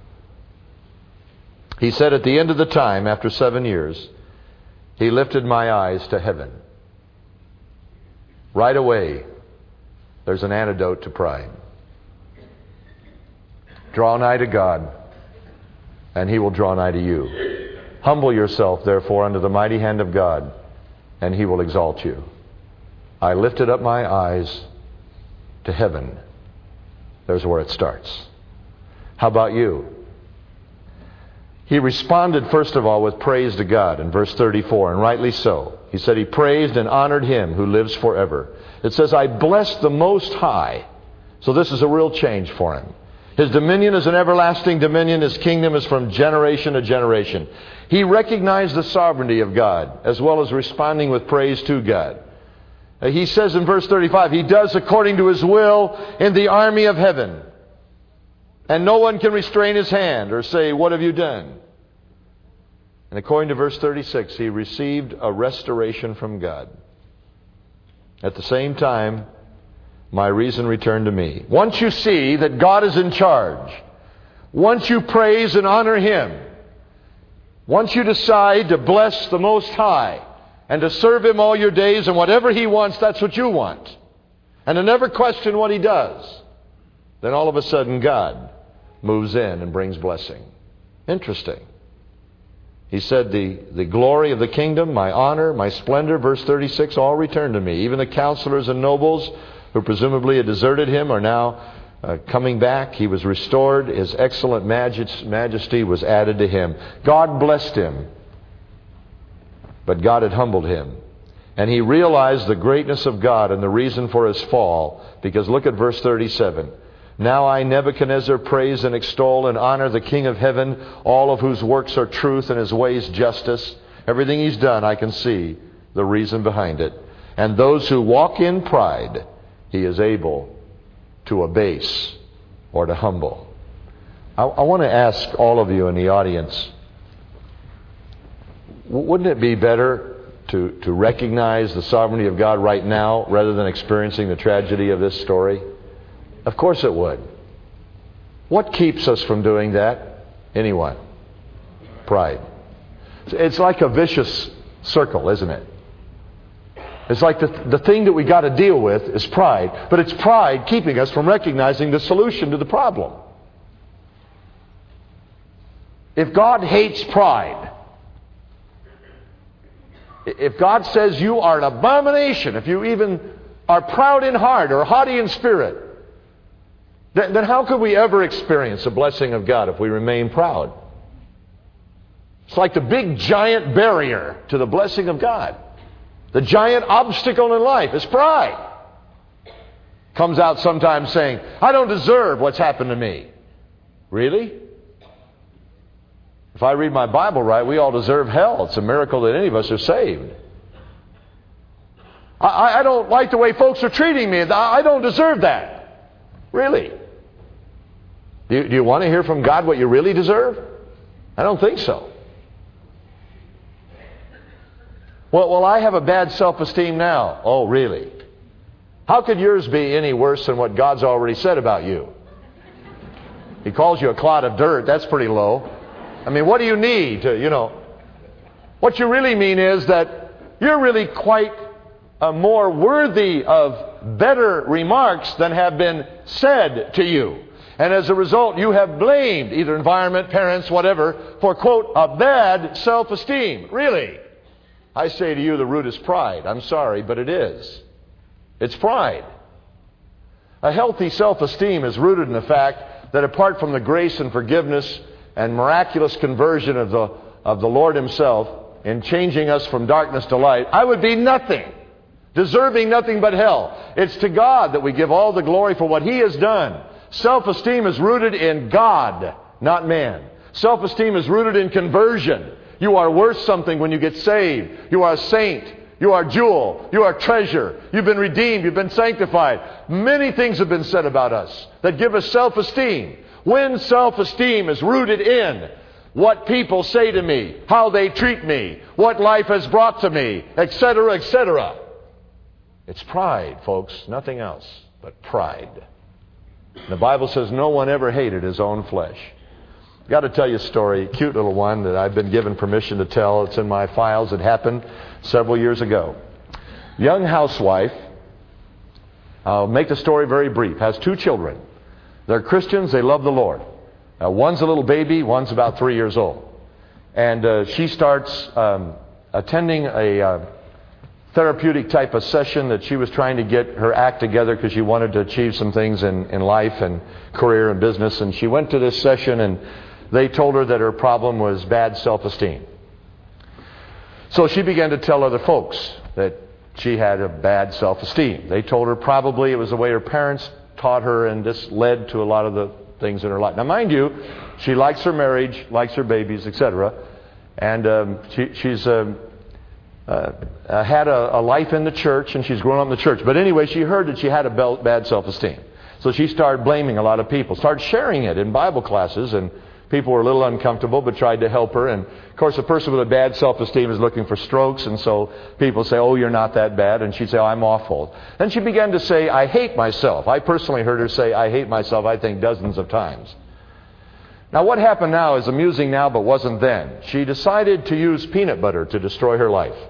He said, at the end of the time, after seven years, He lifted my eyes to heaven. Right away, there's an antidote to pride. Draw nigh to God, and He will draw nigh to you. Humble yourself, therefore, under the mighty hand of God, and He will exalt you. I lifted up my eyes to heaven. There's where it starts. How about you? He responded, first of all, with praise to God in verse thirty-four, and rightly so. He said he praised and honored Him who lives forever. It says, I bless the Most High. So this is a real change for him. His dominion is an everlasting dominion. His kingdom is from generation to generation. He recognized the sovereignty of God, as well as responding with praise to God. He says in verse thirty-five, He does according to His will in the army of heaven. And no one can restrain His hand or say, what have you done? And according to verse thirty-six, he received a restoration from God. At the same time, my reason returned to me. Once you see that God is in charge, once you praise and honor Him, once you decide to bless the Most High and to serve Him all your days, and whatever He wants, that's what you want, and to never question what He does, then all of a sudden God moves in and brings blessing. Interesting. He said, the, the glory of the kingdom, my honor, my splendor, verse thirty-six, all returned to me. Even the counselors and nobles who presumably had deserted him are now uh, coming back. He was restored. His excellent majesty was added to him. God blessed him, but God had humbled him. And he realized the greatness of God and the reason for his fall, because look at verse thirty-seven. Now I, Nebuchadnezzar, praise and extol and honor the King of heaven, all of whose works are truth and His ways justice. Everything He's done, I can see the reason behind it. And those who walk in pride, He is able to abase or to humble. I, I want to ask all of you in the audience, wouldn't it be better to, to recognize the sovereignty of God right now rather than experiencing the tragedy of this story? Of course it would. What keeps us from doing that? Anyone? Pride. It's like a vicious circle, isn't it? It's like the, the thing that we got to deal with is pride. But it's pride keeping us from recognizing the solution to the problem. If God hates pride, if God says you are an abomination, if you even are proud in heart or haughty in spirit, then, then how could we ever experience the blessing of God if we remain proud? It's like the big giant barrier to the blessing of God. The giant obstacle in life is pride. Comes out sometimes saying, I don't deserve what's happened to me. Really? If I read my Bible right, we all deserve hell. It's a miracle that any of us are saved. I, I don't like the way folks are treating me. I don't deserve that. Really? Do you, do you want to hear from God what you really deserve? I don't think so. Well, well, I have a bad self-esteem now. Oh, really? How could yours be any worse than what God's already said about you? He calls you a clod of dirt. That's pretty low. I mean, what do you need to, you know? What you really mean is that you're really quite uh, more worthy of better remarks than have been said to you. And as a result, you have blamed either environment, parents, whatever, for, quote, a bad self-esteem. Really? I say to you, the root is pride. I'm sorry, but it is. It's pride. A healthy self-esteem is rooted in the fact that apart from the grace and forgiveness and miraculous conversion of the, of the Lord Himself in changing us from darkness to light, I would be nothing, deserving nothing but hell. It's to God that we give all the glory for what He has done. Self-esteem is rooted in God, not man. Self-esteem is rooted in conversion. You are worth something when you get saved. You are a saint. You are jewel. You are treasure. You've been redeemed. You've been sanctified. Many things have been said about us that give us self-esteem. When self-esteem is rooted in what people say to me, how they treat me, what life has brought to me, et cetera, et cetera. It's pride, folks. Nothing else but pride. The Bible says no one ever hated his own flesh. I've got to tell you a story, a cute little one that I've been given permission to tell. It's in my files. It happened several years ago. Young housewife, I'll make the story very brief, has two children. They're Christians. They love the Lord. Uh, one's a little baby. One's about three years old. And uh, she starts um, attending a uh, therapeutic type of session that she was trying to get her act together because she wanted to achieve some things in, in life and career and business. And she went to this session and they told her that her problem was bad self-esteem. So she began to tell other folks that she had a bad self-esteem. They told her probably it was the way her parents taught her, and this led to a lot of the things in her life. Now, mind you, she likes her marriage, likes her babies, et cetera. And um, she, she's um, uh, uh, had a, a life in the church, and she's grown up in the church. But anyway, she heard that she had a bad self-esteem. So she started blaming a lot of people, started sharing it in Bible classes, and people were a little uncomfortable but tried to help her. And, of course, a person with a bad self-esteem is looking for strokes. And so people say, oh, you're not that bad. And she'd say, oh, I'm awful. Then she began to say, I hate myself. I personally heard her say, I hate myself, I think, dozens of times. Now, what happened now is amusing now but wasn't then. She decided to use peanut butter to destroy her life.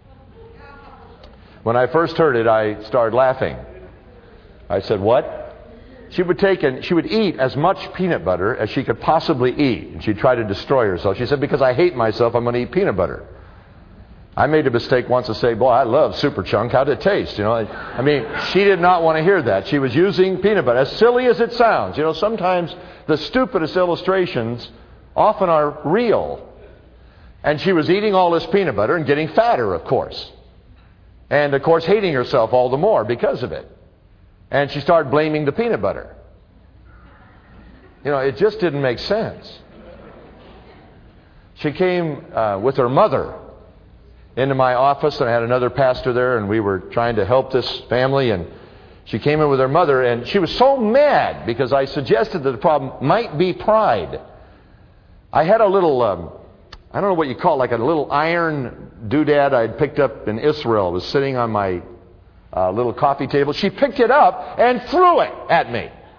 When I first heard it, I started laughing. I said, what? She would take and she would eat as much peanut butter as she could possibly eat. And she'd try to destroy herself. She said, because I hate myself, I'm going to eat peanut butter. I made a mistake once to say, boy, I love Super Chunk. How'd it taste? You know, I mean, she did not want to hear that. She was using peanut butter. As silly as it sounds. You know, sometimes the stupidest illustrations often are real. And she was eating all this peanut butter and getting fatter, of course. And, of course, hating herself all the more because of it. And she started blaming the peanut butter. You know, it just didn't make sense. She came uh, with her mother into my office, and I had another pastor there, and we were trying to help this family. And she came in with her mother, and she was so mad because I suggested that the problem might be pride. I had a little, um, I don't know what you call it, like a little iron doodad I'd picked up in Israel. It was sitting on my Uh, little coffee table. She picked it up and threw it at me.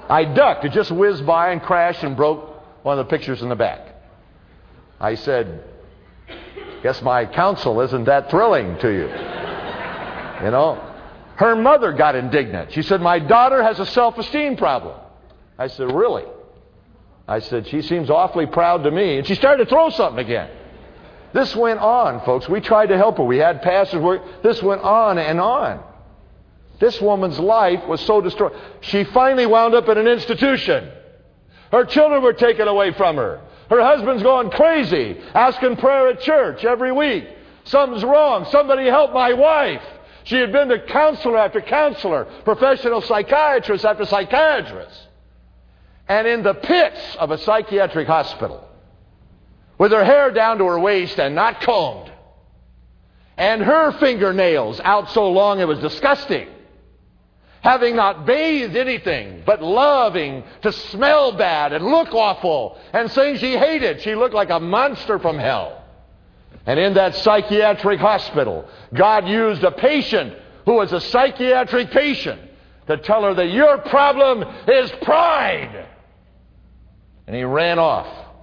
I ducked. It just whizzed by and crashed and broke one of the pictures in the back. I said, guess my counsel isn't that thrilling to you. You know? Her mother got indignant. She said, my daughter has a self-esteem problem. I said, really? I said, she seems awfully proud to me. And she started to throw something again. This went on, folks. We tried to help her. We had pastors work. This went on and on. This woman's life was so destroyed. She finally wound up in an institution. Her children were taken away from her. Her husband's going crazy, asking prayer at church every week. Something's wrong. Somebody help my wife. She had been to counselor after counselor, professional psychiatrist after psychiatrist. And in the pits of a psychiatric hospital, with her hair down to her waist and not combed, and her fingernails out so long it was disgusting, having not bathed anything, but loving to smell bad and look awful, and saying she hated. She looked like a monster from hell. And in that psychiatric hospital, God used a patient who was a psychiatric patient to tell her that your problem is pride. And he ran off.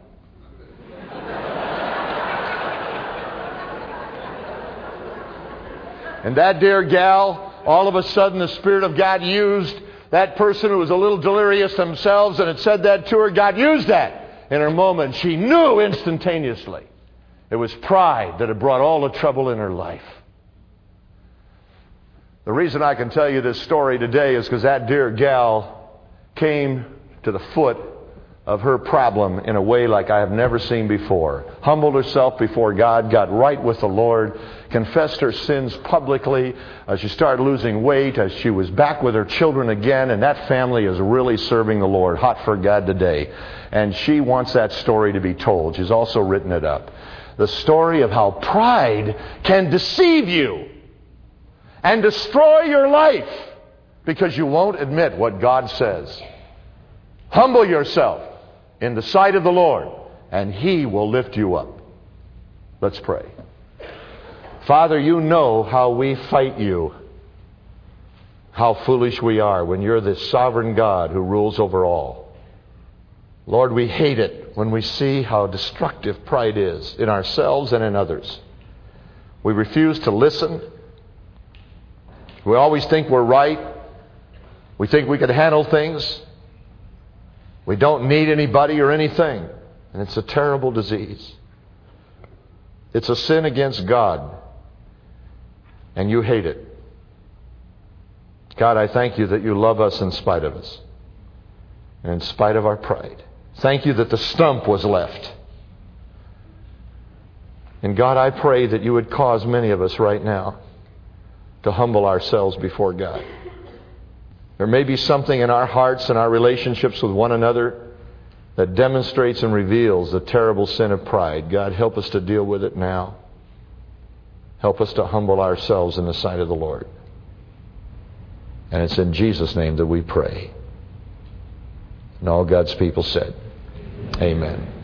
And that dear gal, all of a sudden the Spirit of God used that person who was a little delirious themselves and had said that to her. God used that in her moment. She knew instantaneously it was pride that had brought all the trouble in her life. The reason I can tell you this story today is because that dear gal came to the foot of her problem in a way like I have never seen before. Humbled herself before God, got right with the Lord, confessed her sins publicly. Uh, she started losing weight as she was back with her children again, and that family is really serving the Lord, hot for God today. And she wants that story to be told. She's also written it up. The story of how pride can deceive you and destroy your life because you won't admit what God says. Humble yourself in the sight of the Lord, and He will lift you up. Let's pray. Father, you know how we fight you, how foolish we are when you're the sovereign God who rules over all. Lord, we hate it when we see how destructive pride is in ourselves and in others. We refuse to listen. We always think we're right. We think we can handle things. We don't need anybody or anything. And it's a terrible disease. It's a sin against God. And you hate it. God, I thank you that you love us in spite of us. And in spite of our pride. Thank you that the stump was left. And God, I pray that you would cause many of us right now to humble ourselves before God. There may be something in our hearts and our relationships with one another that demonstrates and reveals the terrible sin of pride. God, help us to deal with it now. Help us to humble ourselves in the sight of the Lord. And it's in Jesus' name that we pray. And all God's people said, amen.